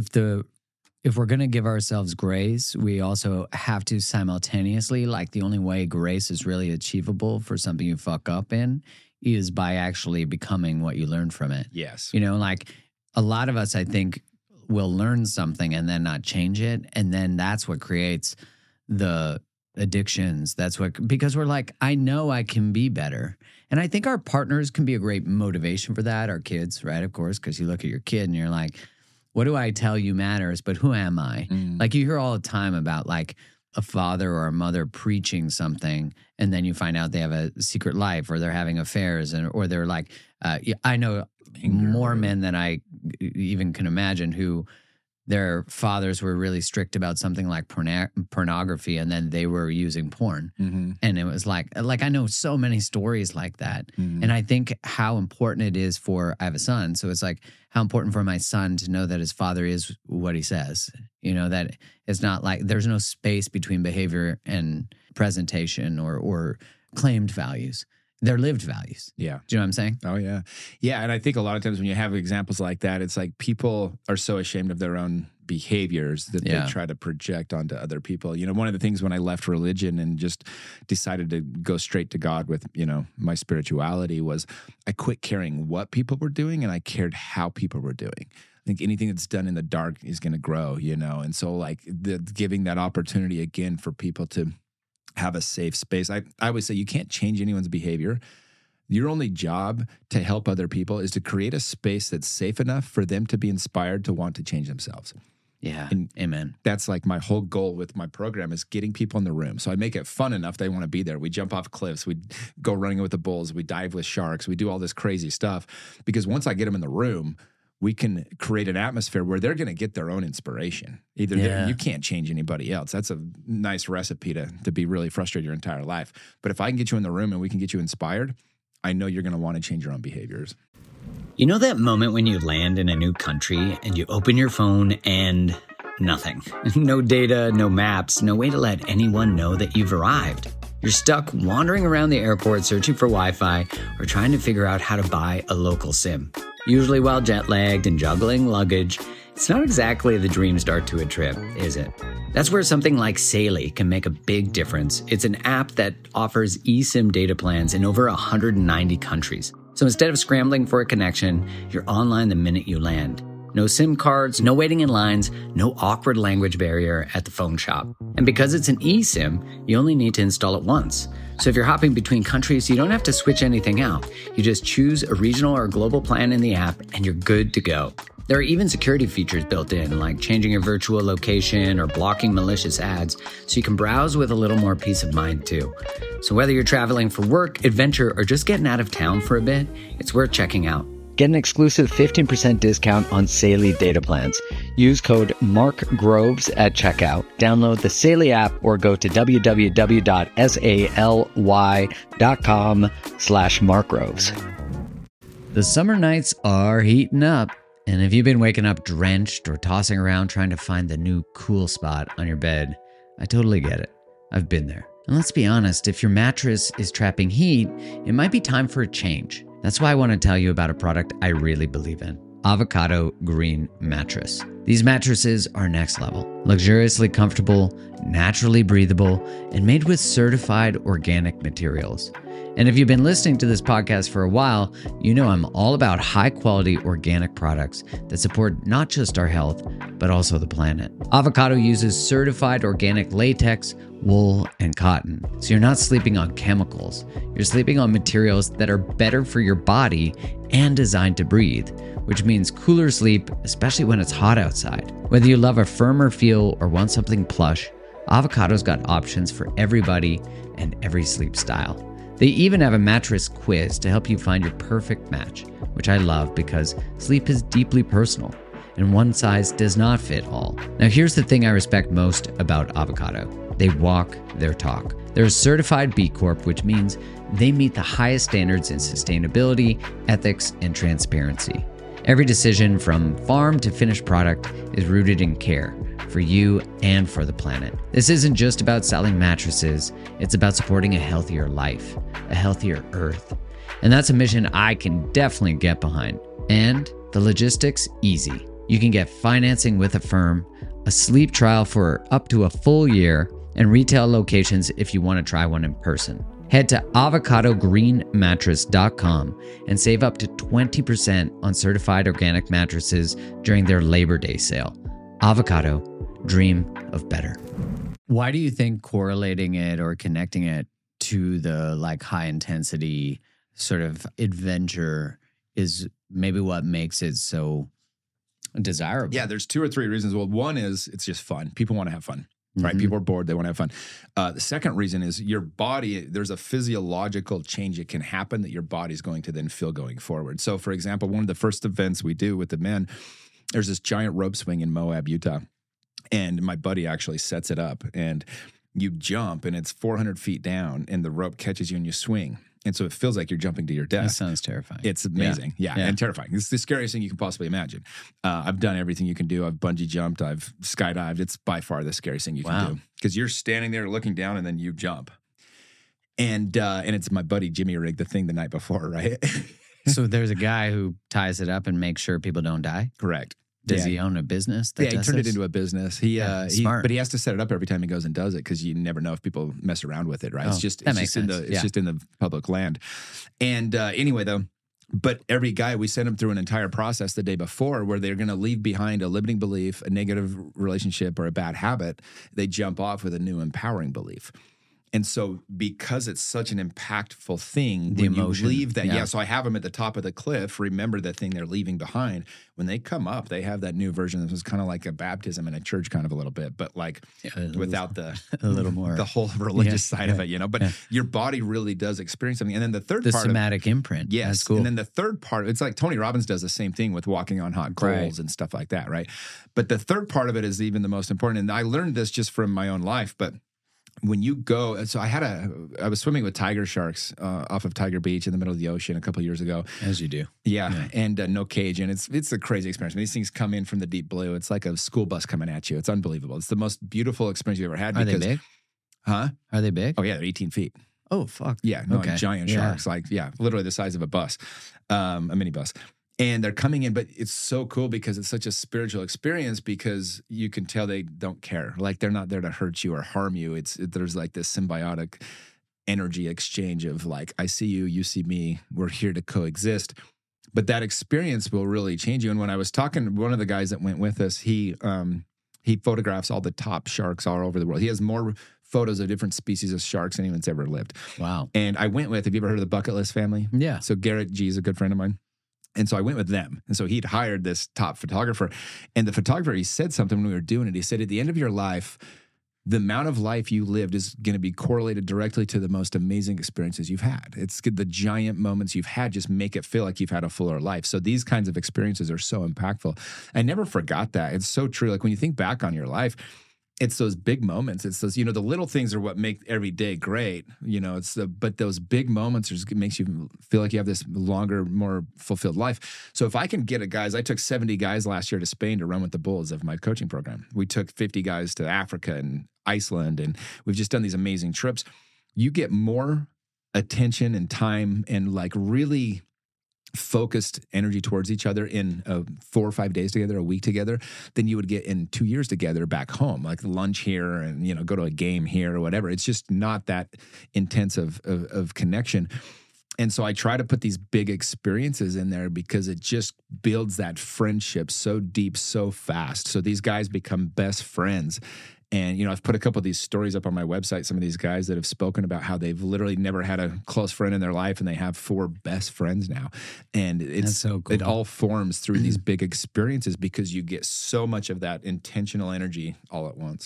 if we're going to give ourselves grace, we also have to simultaneously, like, the only way grace is really achievable for something you fuck up in is by actually becoming what you learned from it. Yes. You know, like, a lot of us, I think, will learn something and then not change it. And then that's what creates the addictions. That's what, because we're like, I know I can be better. And I think our partners can be a great motivation for that. Our kids, right? Of course, because you look at your kid and you're like, what do I tell you matters, but who am I? Like, you hear all the time about, like, a father or a mother preaching something, and then you find out they have a secret life, or they're having affairs, or they're like, I know more men than I even can imagine who their fathers were really strict about something like pornography, and then they were using porn. And it was like I know so many stories like that. And I think how important it is I have a son, so it's like how important for my son to know that his father is what he says. You know, that it's not like there's no space between behavior and presentation or claimed values. They're lived values. Yeah. Do you know what I'm saying? Oh, yeah. Yeah. And I think a lot of times when you have examples like that, it's like people are so ashamed of their own behaviors that they try to project onto other people. You know, one of the things when I left religion and just decided to go straight to God with, you know, my spirituality was I quit caring what people were doing, and I cared how people were doing. I think anything that's done in the dark is going to grow, you know? And so, like, giving that opportunity again for people to have a safe space. I always say you can't change anyone's behavior. Your only job to help other people is to create a space that's safe enough for them to be inspired to want to change themselves. Yeah. And amen. That's like my whole goal with my program is getting people in the room. So I make it fun enough they want to be there. We jump off cliffs. We go running with the bulls. We dive with sharks. We do all this crazy stuff because once I get them in the room, we can create an atmosphere where they're going to get their own inspiration. Either you can't change anybody else. That's a nice recipe to be really frustrated your entire life. But if I can get you in the room and we can get you inspired, I know you're going to want to change your own behaviors. You know that moment when you land in a new country and you open your phone and nothing? No data, no maps, no way to let anyone know that you've arrived. You're stuck wandering around the airport searching for Wi-Fi or trying to figure out how to buy a local SIM. Usually while jet-lagged and juggling luggage, it's not exactly the dream start to a trip, is it? That's where something like Saily can make a big difference. It's an app that offers eSIM data plans in over 190 countries. So instead of scrambling for a connection, you're online the minute you land. No SIM cards, no waiting in lines, no awkward language barrier at the phone shop. And because it's an eSIM, you only need to install it once. So if you're hopping between countries, you don't have to switch anything out. You just choose a regional or global plan in the app and you're good to go. There are even security features built in, like changing your virtual location or blocking malicious ads, so you can browse with a little more peace of mind too. So whether you're traveling for work, adventure, or just getting out of town for a bit, it's worth checking out. Get an exclusive 15% discount on Saily data plans. Use code MarkGroves at checkout. Download the Saily app or go to www.sally.com/MarkGroves. The summer nights are heating up. And if you've been waking up drenched or tossing around trying to find the new cool spot on your bed, I totally get it. I've been there. And let's be honest, if your mattress is trapping heat, it might be time for a change. That's why I want to tell you about a product I really believe in. Avocado Green Mattress. These mattresses are next level. Luxuriously comfortable, naturally breathable, and made with certified organic materials. And if you've been listening to this podcast for a while, you know I'm all about high-quality organic products that support not just our health, but also the planet. Avocado uses certified organic latex, wool, and cotton. So you're not sleeping on chemicals. You're sleeping on materials that are better for your body and designed to breathe, which means cooler sleep, especially when it's hot outside. Whether you love a firmer feel or want something plush, Avocado's got options for everybody and every sleep style. They even have a mattress quiz to help you find your perfect match, which I love because sleep is deeply personal and one size does not fit all. Now, here's the thing I respect most about Avocado. They walk their talk. They're a certified B Corp, which means they meet the highest standards in sustainability, ethics, and transparency. Every decision from farm to finished product is rooted in care for you and for the planet. This isn't just about selling mattresses, it's about supporting a healthier life, a healthier earth. And that's a mission I can definitely get behind. And the logistics, easy. You can get financing with Affirm, a sleep trial for up to a full year, and retail locations if you want to try one in person. Head to avocadogreenmattress.com and save up to 20% on certified organic mattresses during their Labor Day sale. Avocado, dream of better. Why do you think correlating it or connecting it to the like high intensity sort of adventure is maybe what makes it so desirable? Yeah, there's 2 or 3 reasons. Well, one is it's just fun. People want to have fun. Right? People are bored. They want to have fun. The second reason is your body, there's a physiological change that can happen that your body's going to then feel going forward. So, for example, one of the first events we do with the men, there's this giant rope swing in Moab, Utah. And my buddy actually sets it up. And you jump, and it's 400 feet down, and the rope catches you, and you swing. And so it feels like you're jumping to your death. That sounds terrifying. It's amazing. Yeah, and terrifying. It's the scariest thing you can possibly imagine. I've done everything you can do. I've bungee jumped. I've skydived. It's by far the scariest thing you can do because you're standing there looking down and then you jump. And it's my buddy Jimmy rigged the thing the night before, right? So there's a guy who ties it up and makes sure people don't die? Correct. Does he own a business that he does turned this? it into a business. Smart. But he has to set it up every time he goes and does it because you never know if people mess around with it, right? It's just in the public land. And anyway, though, but every guy, we send them through an entire process the day before where they're going to leave behind a limiting belief, a negative relationship, or a bad habit. They jump off with a new empowering belief. And so because it's such an impactful thing, when you leave that, so I have them at the top of the cliff, remember the thing they're leaving behind. When they come up, they have that new version. This was kind of like a baptism in a church kind of a little bit, but like without the a little more the whole religious side of it, you know, but your body really does experience something. And then the third part, somatic imprint. Yes. That's cool. And then the third part, it's like Tony Robbins does the same thing with walking on hot coals and stuff like that, right? But the third part of it is even the most important. And I learned this just from my own life, but when you go, so I was swimming with tiger sharks off of Tiger Beach in the middle of the ocean a couple of years ago. As you do. Yeah. And no cage. And it's a crazy experience. When these things come in from the deep blue, it's like a school bus coming at you. It's unbelievable. It's the most beautiful experience you've ever had. Are they big? Huh? Are they big? Oh, yeah. They're 18 feet. Oh, fuck. Yeah. No, like giant sharks. Like, literally the size of a bus, a mini bus. And they're coming in, but it's so cool because it's such a spiritual experience because you can tell they don't care. Like they're not there to hurt you or harm you. There's like this symbiotic energy exchange of like, I see you, you see me, we're here to coexist. But that experience will really change you. And when I was talking to one of the guys that went with us, he photographs all the top sharks all over the world. He has more photos of different species of sharks than anyone's ever lived. Wow. And I went with, have you ever heard of the Bucket List family? Yeah. So Garrett G is a good friend of mine. And so I went with them. And so he'd hired this top photographer. And the photographer, he said something when we were doing it. He said, at the end of your life, the amount of life you lived is going to be correlated directly to the most amazing experiences you've had. It's the giant moments you've had just make it feel like you've had a fuller life. So these kinds of experiences are so impactful. I never forgot that. It's so true. Like when you think back on your life, it's those big moments. It's those, the little things are what make every day great. But those big moments makes you feel like you have this longer, more fulfilled life. So if I can get I took 70 guys last year to Spain to run with the bulls of my coaching program. We took 50 guys to Africa and Iceland, and we've just done these amazing trips. You get more attention and time and like really focused energy towards each other in 4 or 5 days together, a week together, than you would get in 2 years together back home, like lunch here and, you know, go to a game here or whatever. It's just not that intense of connection. And so I try to put these big experiences in there because it just builds that friendship so deep, so fast. So these guys become best friends. And, you know, I've put a couple of these stories up on my website, some of these guys that have spoken about how they've literally never had a close friend in their life and they have 4 best friends now. And it's so cool. It all forms through these big experiences because you get so much of that intentional energy all at once.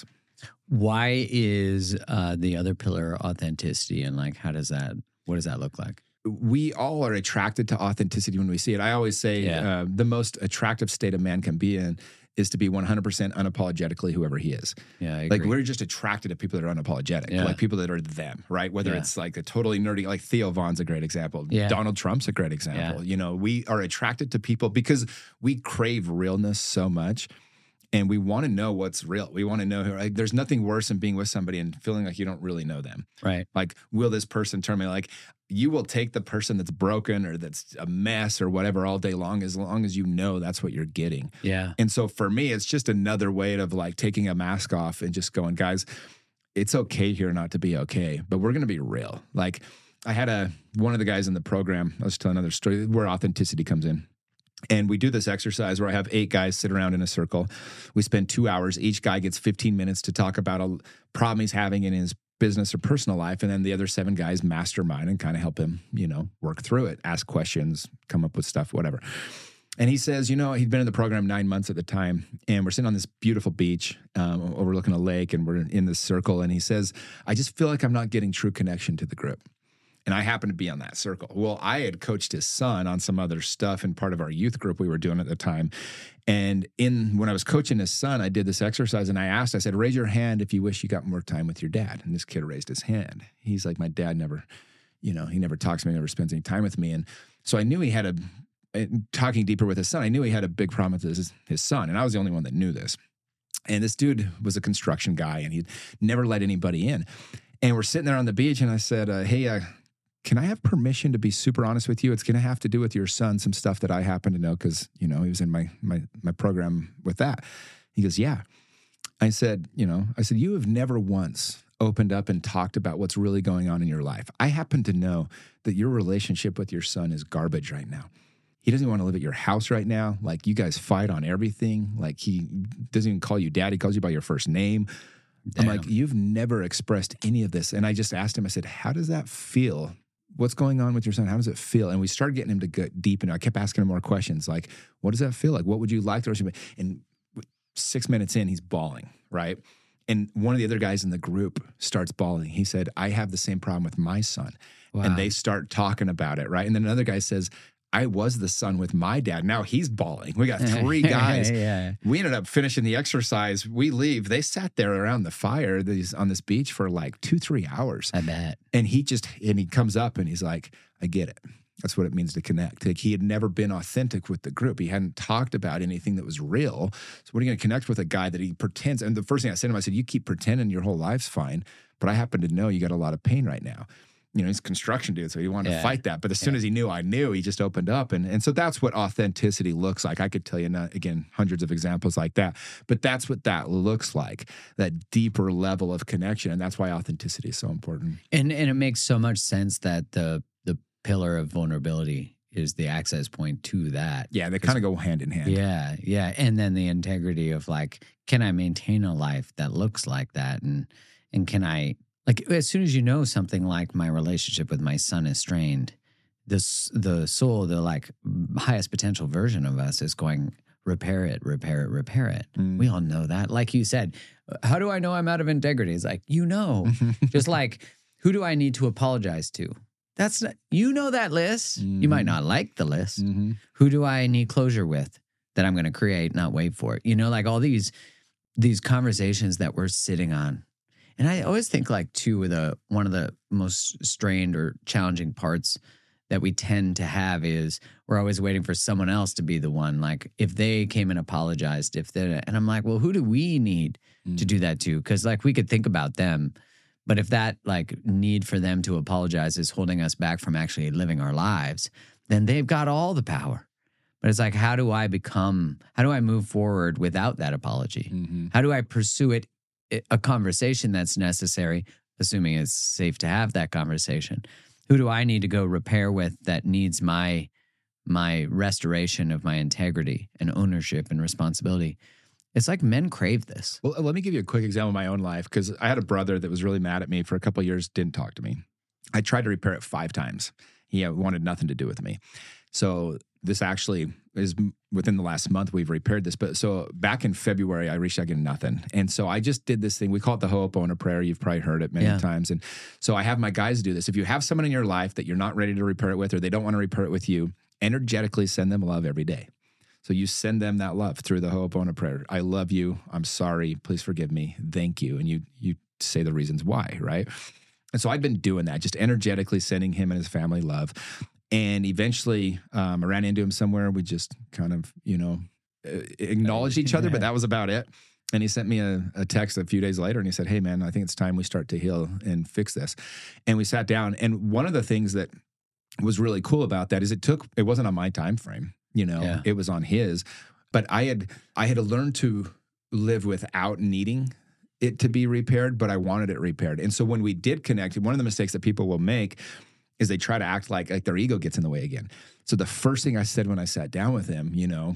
Why is the other pillar authenticity, and like what does that look like? We all are attracted to authenticity when we see it. I always say the most attractive state a man can be in is to be 100% unapologetically whoever he is. Yeah, I like agree. we're just attracted to people that are unapologetic, Yeah. like people that are them, right? Whether it's like a totally nerdy, like Theo Vaughn's a great example. Yeah. Donald Trump's a great example. You know, we are attracted to people because we crave realness so much. And we want to know what's real. We want to know, like, there's nothing worse than being with somebody and feeling like you don't really know them. Right. Like, will this person turn me? Like, you will take the person that's broken or that's a mess or whatever all day long as you know that's what you're getting. Yeah. And so for me, it's just another way of like taking a mask off and just going, guys, it's okay here not to be okay, but we're going to be real. Like, I had one of the guys in the program, I'll just tell another story where authenticity comes in. And we do this exercise where I have 8 guys sit around in a circle. We spend 2 hours. Each guy gets 15 minutes to talk about a problem he's having in his business or personal life. And then the other 7 guys mastermind and kind of help him, you know, work through it, ask questions, come up with stuff, whatever. And he says, you know, he'd been in the program 9 months at the time. And we're sitting on this beautiful beach overlooking a lake. And we're in this circle. And he says, I just feel like I'm not getting true connection to the group. And I happened to be on that circle. Well, I had coached his son on some other stuff in part of our youth group we were doing at the time. And when I was coaching his son, I did this exercise and I said, raise your hand if you wish you got more time with your dad. And this kid raised his hand. He's like, my dad never, you know, he never talks to me, never spends any time with me. And so I knew he had talking deeper with his son, I knew he had a big problem with his son. And I was the only one that knew this. And this dude was a construction guy and he'd never let anybody in. And we're sitting there on the beach and I said, hey, can I have permission to be super honest with you? It's going to have to do with your son, some stuff that I happen to know because, you know, he was in my program with that. He goes, yeah. I said, you have never once opened up and talked about what's really going on in your life. I happen to know that your relationship with your son is garbage right now. He doesn't want to live at your house right now. Like, you guys fight on everything. Like, he doesn't even call you dad. He calls you by your first name. Damn. I'm like, you've never expressed any of this. And I just asked him, I said, how does that feel? What's going on with your son? How does it feel? And we started getting him to get deep. And I kept asking him more questions. Like, what does that feel like? What would you like to? And 6 minutes in, he's bawling, right? And one of the other guys in the group starts bawling. He said, I have the same problem with my son. Wow. And they start talking about it, right? And then another guy says, I was the son with my dad. Now he's bawling. We got 3 guys. Yeah. We ended up finishing the exercise. We leave. They sat there around the fire on this beach for like 2-3 hours. I bet. And he comes up and he's like, I get it. That's what it means to connect. Like, he had never been authentic with the group. He hadn't talked about anything that was real. So what are you going to connect with a guy that he pretends? And the first thing I said to him, I said, you keep pretending your whole life's fine, but I happen to know you got a lot of pain right now. You know, he's a construction dude, so he wanted to fight that. But as soon as he knew I knew, he just opened up. And so that's what authenticity looks like. I could tell you, again, hundreds of examples like that. But that's what that looks like, that deeper level of connection. And that's why authenticity is so important. And it makes so much sense that the pillar of vulnerability is the access point to that. Yeah, they kind of go hand in hand. Yeah, yeah. And then the integrity of like, can I maintain a life that looks like that? And can I, like, as soon as you know something like my relationship with my son is strained, the soul, the like highest potential version of us is going, repair it. We all know that. Like you said, how do I know I'm out of integrity? It's like, just like, who do I need to apologize to? That's not, that list. You might not like the list. Who do I need closure with that I'm going to create, not wait for it? Like all these conversations that we're sitting on. And I always think like too, one of the most strained or challenging parts that we tend to have is we're always waiting for someone else to be the one. Like if they came and apologized, and I'm like, well, who do we need to do that to? Because like we could think about them, but if that like need for them to apologize is holding us back from actually living our lives, then they've got all the power. But it's like, how do I move forward without that apology? Mm-hmm. How do I pursue a conversation that's necessary, assuming it's safe to have that conversation? Who do I need to go repair with that needs my restoration of my integrity and ownership and responsibility? It's like men crave this. Well, let me give you a quick example of my own life, because I had a brother that was really mad at me for a couple of years, didn't talk to me. I tried to repair it 5 times. He wanted nothing to do with me. So this actually is within the last month we've repaired this. But so back in February, I reached out again, nothing. And so I just did this thing. We call it the Ho'oponopono prayer. You've probably heard it many times. And so I have my guys do this. If you have someone in your life that you're not ready to repair it with, or they don't want to repair it with you, energetically send them love every day. So you send them that love through the Ho'oponopono prayer. I love you. I'm sorry. Please forgive me. Thank you. And you say the reasons why, right? And so I'd been doing that, just energetically sending him and his family love. And eventually I ran into him somewhere. We just kind of, acknowledged each other, but that was about it. And he sent me a text a few days later, and he said, hey, man, I think it's time we start to heal and fix this. And we sat down. And one of the things that was really cool about that is it wasn't on my time frame, it was on his. But I had learned to live without needing it to be repaired, but I wanted it repaired. And so when we did connect, one of the mistakes that people will make is they try to act like their ego gets in the way again. So the first thing I said when I sat down with him,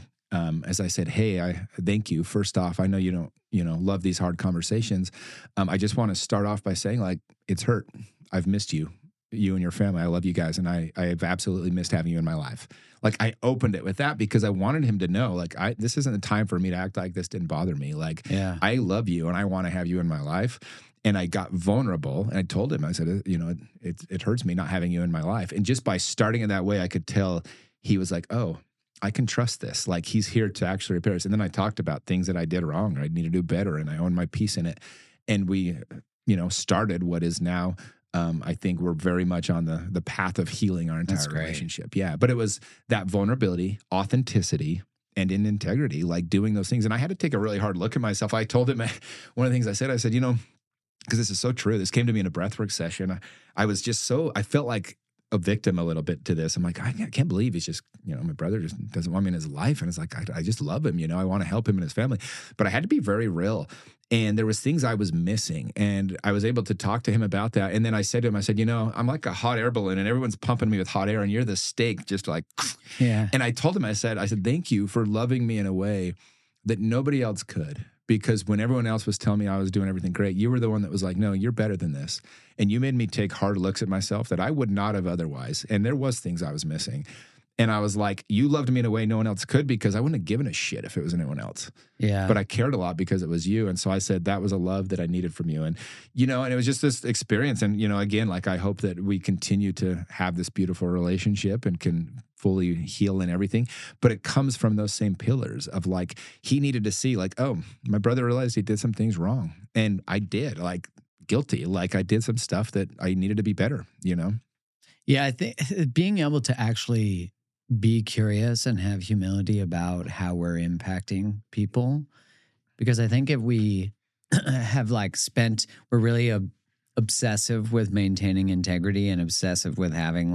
as I said, hey, I thank you. First off, I know you don't, love these hard conversations. I just want to start off by saying, like, it's hurt. I've missed you and your family. I love you guys. And I have absolutely missed having you in my life. Like, I opened it with that because I wanted him to know, like, this isn't the time for me to act like this didn't bother me. Like, I love you and I want to have you in my life. And I got vulnerable, and I told him, I said, it hurts me not having you in my life. And just by starting it that way, I could tell he was like, oh, I can trust this. Like, he's here to actually repair this. And then I talked about things that I did wrong, or I need to do better, and I own my piece in it. And we, started what is now, I think we're very much on the path of healing our entire relationship. Yeah. But it was that vulnerability, authenticity, and in integrity, like doing those things. And I had to take a really hard look at myself. I told him, one of the things I said, because this is so true. This came to me in a breathwork session. I was just I felt like a victim a little bit to this. I'm like, I can't believe he's just, my brother just doesn't want me in his life. And it's like, I just love him, I want to help him and his family. But I had to be very real. And there was things I was missing. And I was able to talk to him about that. And then I said to him, I said, I'm like a hot air balloon and everyone's pumping me with hot air and you're the steak, just like, yeah. And I told him, I said, thank you for loving me in a way that nobody else could. Because when everyone else was telling me I was doing everything great, you were the one that was like, no, you're better than this. And you made me take hard looks at myself that I would not have otherwise. And there was things I was missing. And I was like, you loved me in a way no one else could, because I wouldn't have given a shit if it was anyone else. Yeah. But I cared a lot because it was you. And so I said, that was a love that I needed from you. And, and it was just this experience. And, again, like, I hope that we continue to have this beautiful relationship and can fully heal and everything. But it comes from those same pillars of, like, he needed to see, like, oh, my brother realized he did some things wrong. And I did, like, guilty. Like, I did some stuff that I needed to be better, Yeah, I think being able to actually be curious and have humility about how we're impacting people. Because I think if we have we're really obsessive with maintaining integrity and obsessive with having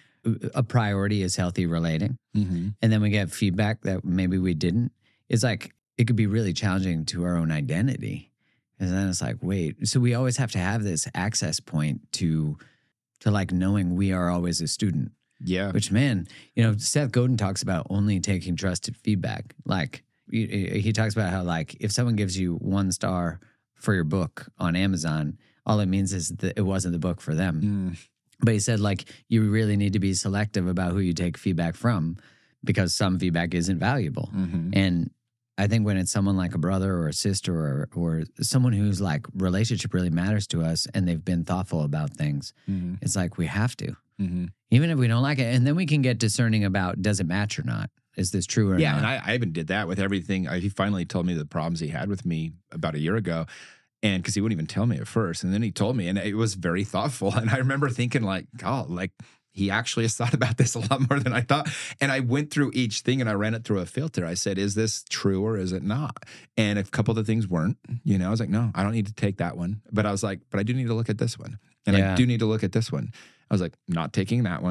a priority is healthy relating. Mm-hmm. And then we get feedback that maybe we didn't. It's like, it could be really challenging to our own identity. And then it's like, wait, so we always have to have this access point to knowing we are always a student. Yeah. Which, man, Seth Godin talks about only taking trusted feedback. Like, he talks about how, like, if someone gives you 1 star for your book on Amazon, all it means is that it wasn't the book for them. Mm. But he said, like, you really need to be selective about who you take feedback from, because some feedback isn't valuable. Mm-hmm. And I think when it's someone like a brother or a sister or someone whose, like, relationship really matters to us and they've been thoughtful about things, mm-hmm. it's like we have to. Mm-hmm. Even if we don't like it. And then we can get discerning about, does it match or not? Is this true or not? Yeah, and I even did that with everything. He finally told me the problems he had with me about a year ago. And because he wouldn't even tell me at first. And then he told me, and it was very thoughtful. And I remember thinking, like, God, like, he actually has thought about this a lot more than I thought. And I went through each thing and I ran it through a filter. I said, is this true or is it not? And a couple of the things weren't, I was like, no, I don't need to take that one. But I was like, but I do need to look at this one. And I do need to look at this one. I was like, not taking that one.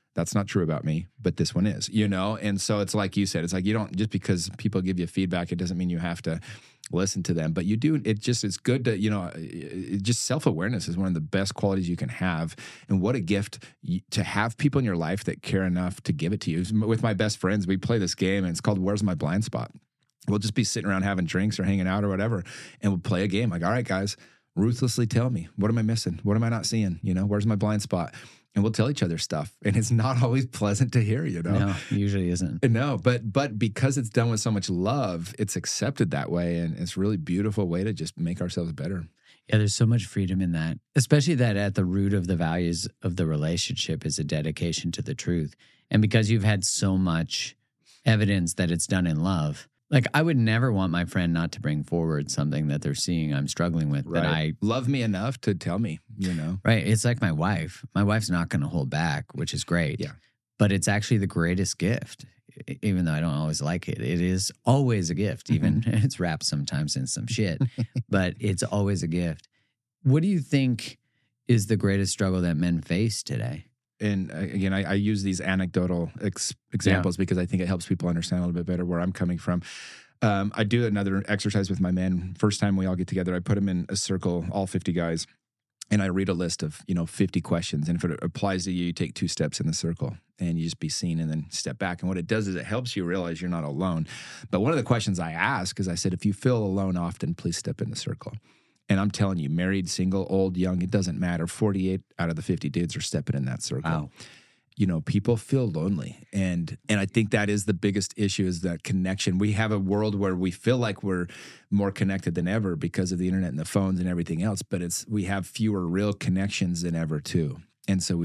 That's not true about me, but this one is, you know? And so it's like you said, it's like you don't, just because people give you feedback, it doesn't mean you have to listen to them, but you do. It's good to, you know, just self-awareness is one of the best qualities you can have. And what a gift to have people in your life that care enough to give it to you. With my best friends, we play this game and it's called Where's My Blind Spot? We'll just be sitting around having drinks or hanging out or whatever. And we'll play a game like, all right, guys, ruthlessly tell me, what am I missing? What am I not seeing? You know, where's my blind spot? And we'll tell each other stuff. And it's not always pleasant to hear, you know? No, usually isn't. No, but because it's done with so much love, it's accepted that way. And it's a really beautiful way to just make ourselves better. Yeah, there's so much freedom in that, especially that at the root of the values of the relationship is a dedication to the truth. And because you've had so much evidence that it's done in love, like I would never want my friend not to bring forward something that they're seeing I'm struggling with that I love me enough to tell me, you know? Right. It's like my wife. My wife's not going to hold back, which is great. Yeah. But it's actually the greatest gift, even though I don't always like it. It is always a gift, even it's wrapped sometimes in some shit, but it's always a gift. What do you think is the greatest struggle that men face today? And again, I use these anecdotal examples because I think it helps people understand a little bit better where I'm coming from. I do another exercise with my men. First time we all get together, I put them in a circle, all 50 guys, and I read a list of, 50 questions. And if it applies to you, you take 2 steps in the circle and you just be seen and then step back. And what it does is it helps you realize you're not alone. But one of the questions I ask is I said, if you feel alone often, please step in the circle. And I'm telling you, married, single, old, young, it doesn't matter. 48 out of the 50 dudes are stepping in that circle. Wow. People feel lonely. And I think that is the biggest issue is that connection. We have a world where we feel like we're more connected than ever because of the internet and the phones and everything else, but we have fewer real connections than ever too. And so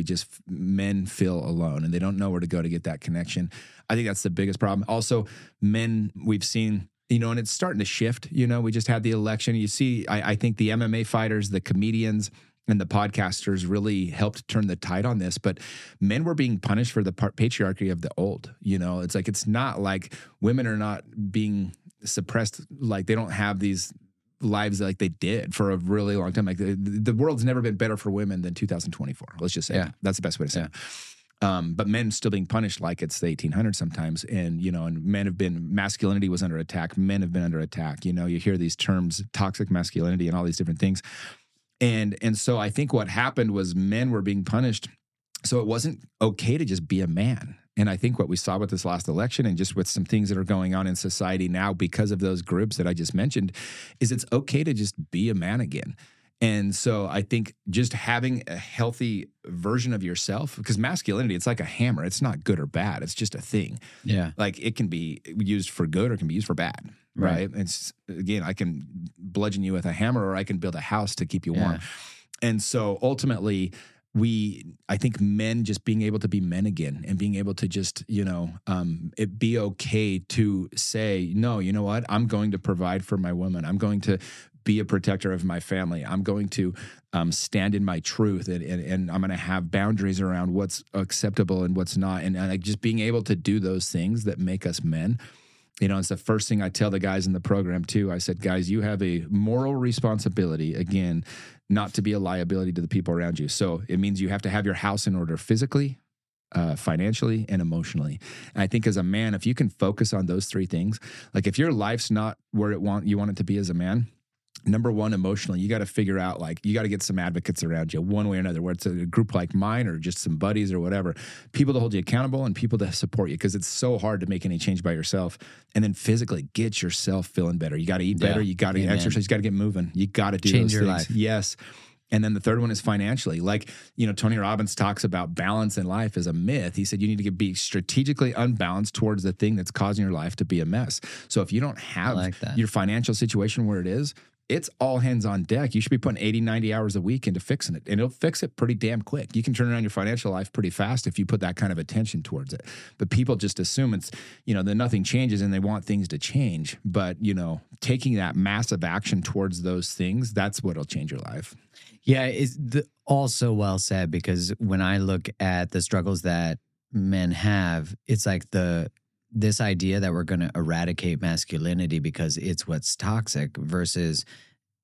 men feel alone and they don't know where to go to get that connection. I think that's the biggest problem. Also, men, we've seen, and it's starting to shift. We just had the election. You see, I think the MMA fighters, the comedians, and the podcasters really helped turn the tide on this. But men were being punished for the patriarchy of the old. It's not like women are not being suppressed. Like they don't have these lives like they did for a really long time. Like the world's never been better for women than 2024. Let's just say that's the best way to say it. But men still being punished like it's the 1800s sometimes. And, and masculinity was under attack. Men have been under attack. You hear these terms, toxic masculinity and all these different things. And so I think what happened was men were being punished. So it wasn't okay to just be a man. And I think what we saw with this last election and just with some things that are going on in society now because of those groups that I just mentioned is it's okay to just be a man again. And so I think just having a healthy version of yourself, because masculinity, it's like a hammer. It's not good or bad. It's just a thing. Yeah. Like it can be used for good or it can be used for bad. Right. Again, I can bludgeon you with a hammer or I can build a house to keep you warm. And so ultimately, I think men just being able to be men again and being able to just, it be okay to say, no, you know what? I'm going to provide for my woman. I'm going to be a protector of my family. I'm going to stand in my truth and I'm going to have boundaries around what's acceptable and what's not. And just being able to do those things that make us men. It's the first thing I tell the guys in the program too. I said, guys, you have a moral responsibility, again, not to be a liability to the people around you. So it means you have to have your house in order physically, financially, and emotionally. And I think as a man, if you can focus on those 3 things, like if your life's not where you want it to be as a man, number one, emotionally, you got to figure out, you got to get some advocates around you one way or another, where it's a group like mine or just some buddies or whatever, people to hold you accountable and people to support you because it's so hard to make any change by yourself. And then physically get yourself feeling better. You got to eat better. You got to exercise. You got to get moving. You got to do change those your things. life. Yes. And then the third one is financially. Tony Robbins talks about balance in life as a myth. He said you need to be strategically unbalanced towards the thing that's causing your life to be a mess. So if you don't have your financial situation where it is, it's all hands on deck. You should be putting 80, 90 hours a week into fixing it. And it'll fix it pretty damn quick. You can turn around your financial life pretty fast if you put that kind of attention towards it. But people just assume it's, that nothing changes and they want things to change. But, taking that massive action towards those things, that's what'll change your life. Yeah, it's also well said, because when I look at the struggles that men have, it's like this idea that we're going to eradicate masculinity because it's what's toxic versus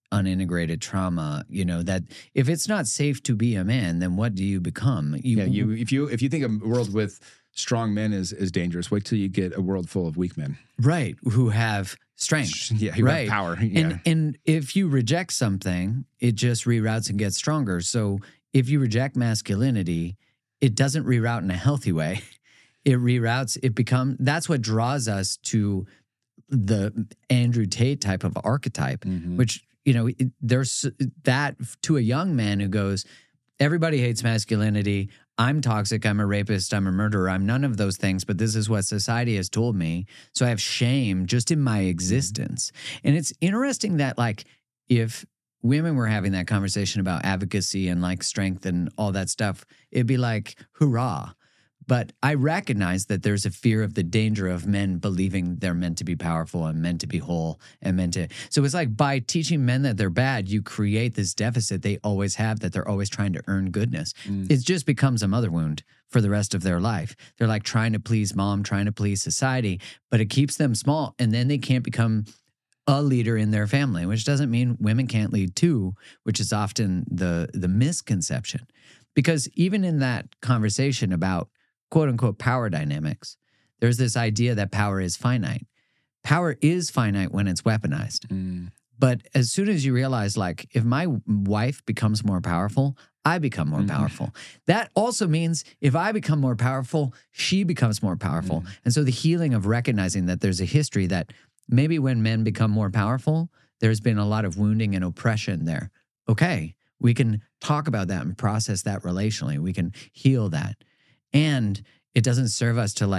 unintegrated trauma, that if it's not safe to be a man, then what do you become? If you think a world with strong men is dangerous, wait till you get a world full of weak men. Right. Who have strength. Yeah, who have power. Yeah. And if you reject something, it just reroutes and gets stronger. So if you reject masculinity, it doesn't reroute in a healthy way. It reroutes, that's what draws us to the Andrew Tate type of archetype, which, there's that to a young man who goes, everybody hates masculinity. I'm toxic. I'm a rapist. I'm a murderer. I'm none of those things, but this is what society has told me. So I have shame just in my existence. And it's interesting that if women were having that conversation about advocacy and strength and all that stuff, it'd be like, hurrah. But I recognize that there's a fear of the danger of men believing they're meant to be powerful and meant to be whole and meant to. So it's like by teaching men that they're bad, you create this deficit they always have, that they're always trying to earn goodness. It just becomes a mother wound for the rest of their life. They're trying to please mom, trying to please society, but it keeps them small. And then they can't become a leader in their family, which doesn't mean women can't lead too, which is often the misconception. Because even in that conversation about quote unquote power dynamics, there's this idea that power is finite. Power is finite when it's weaponized. But as soon as you realize, if my wife becomes more powerful, I become more powerful. That also means if I become more powerful, she becomes more powerful. And so the healing of recognizing that there's a history that maybe when men become more powerful, there's been a lot of wounding and oppression there. Okay, we can talk about that and process that relationally. We can heal that. And it doesn't serve us to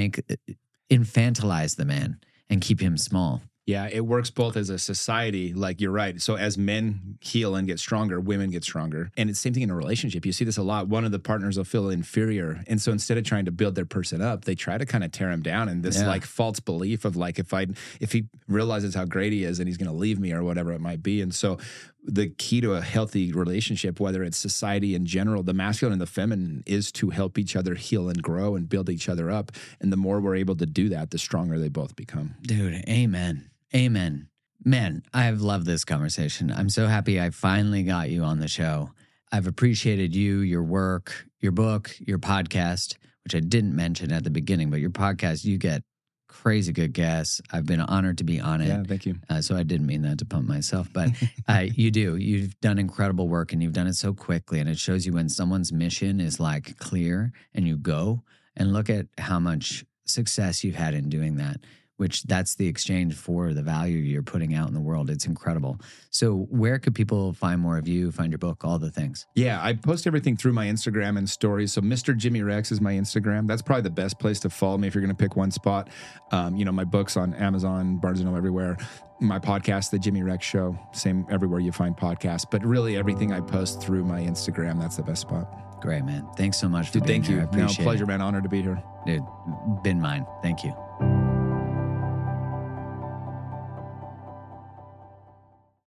infantilize the man and keep him small. Yeah, it works both as a society, you're right. So as men heal and get stronger, women get stronger. And it's the same thing in a relationship. You see this a lot. One of the partners will feel inferior. And so instead of trying to build their person up, they try to kind of tear him down. And this false belief of if he realizes how great he is and he's going to leave me or whatever it might be. And so the key to a healthy relationship, whether it's society in general, the masculine and the feminine, is to help each other heal and grow and build each other up. And the more we're able to do that, the stronger they both become. Dude, amen. Amen. Man, I've loved this conversation. I'm so happy I finally got you on the show. I've appreciated you, your work, your book, your podcast, which I didn't mention at the beginning, but your podcast, you get crazy good guests. I've been honored to be on it. Yeah, thank you. So I didn't mean that to pump myself, but you do. You've done incredible work and you've done it so quickly. And it shows you when someone's mission is clear and you go, and look at how much success you've had in doing that, which that's the exchange for the value you're putting out in the world. It's incredible. So where could people find more of you, find your book, all the things? Yeah, I post everything through my Instagram and stories. So Mr. Jimmy Rex is my Instagram. That's probably the best place to follow me if you're going to pick one spot. My book's on Amazon, Barnes & Noble, everywhere. My podcast, The Jimmy Rex Show, same everywhere you find podcasts. But really everything I post through my Instagram, that's the best spot. Great, man. Thanks so much for being Thank here. you. I appreciate pleasure, it. man. Honored to be here. Dude, been mine. Thank you.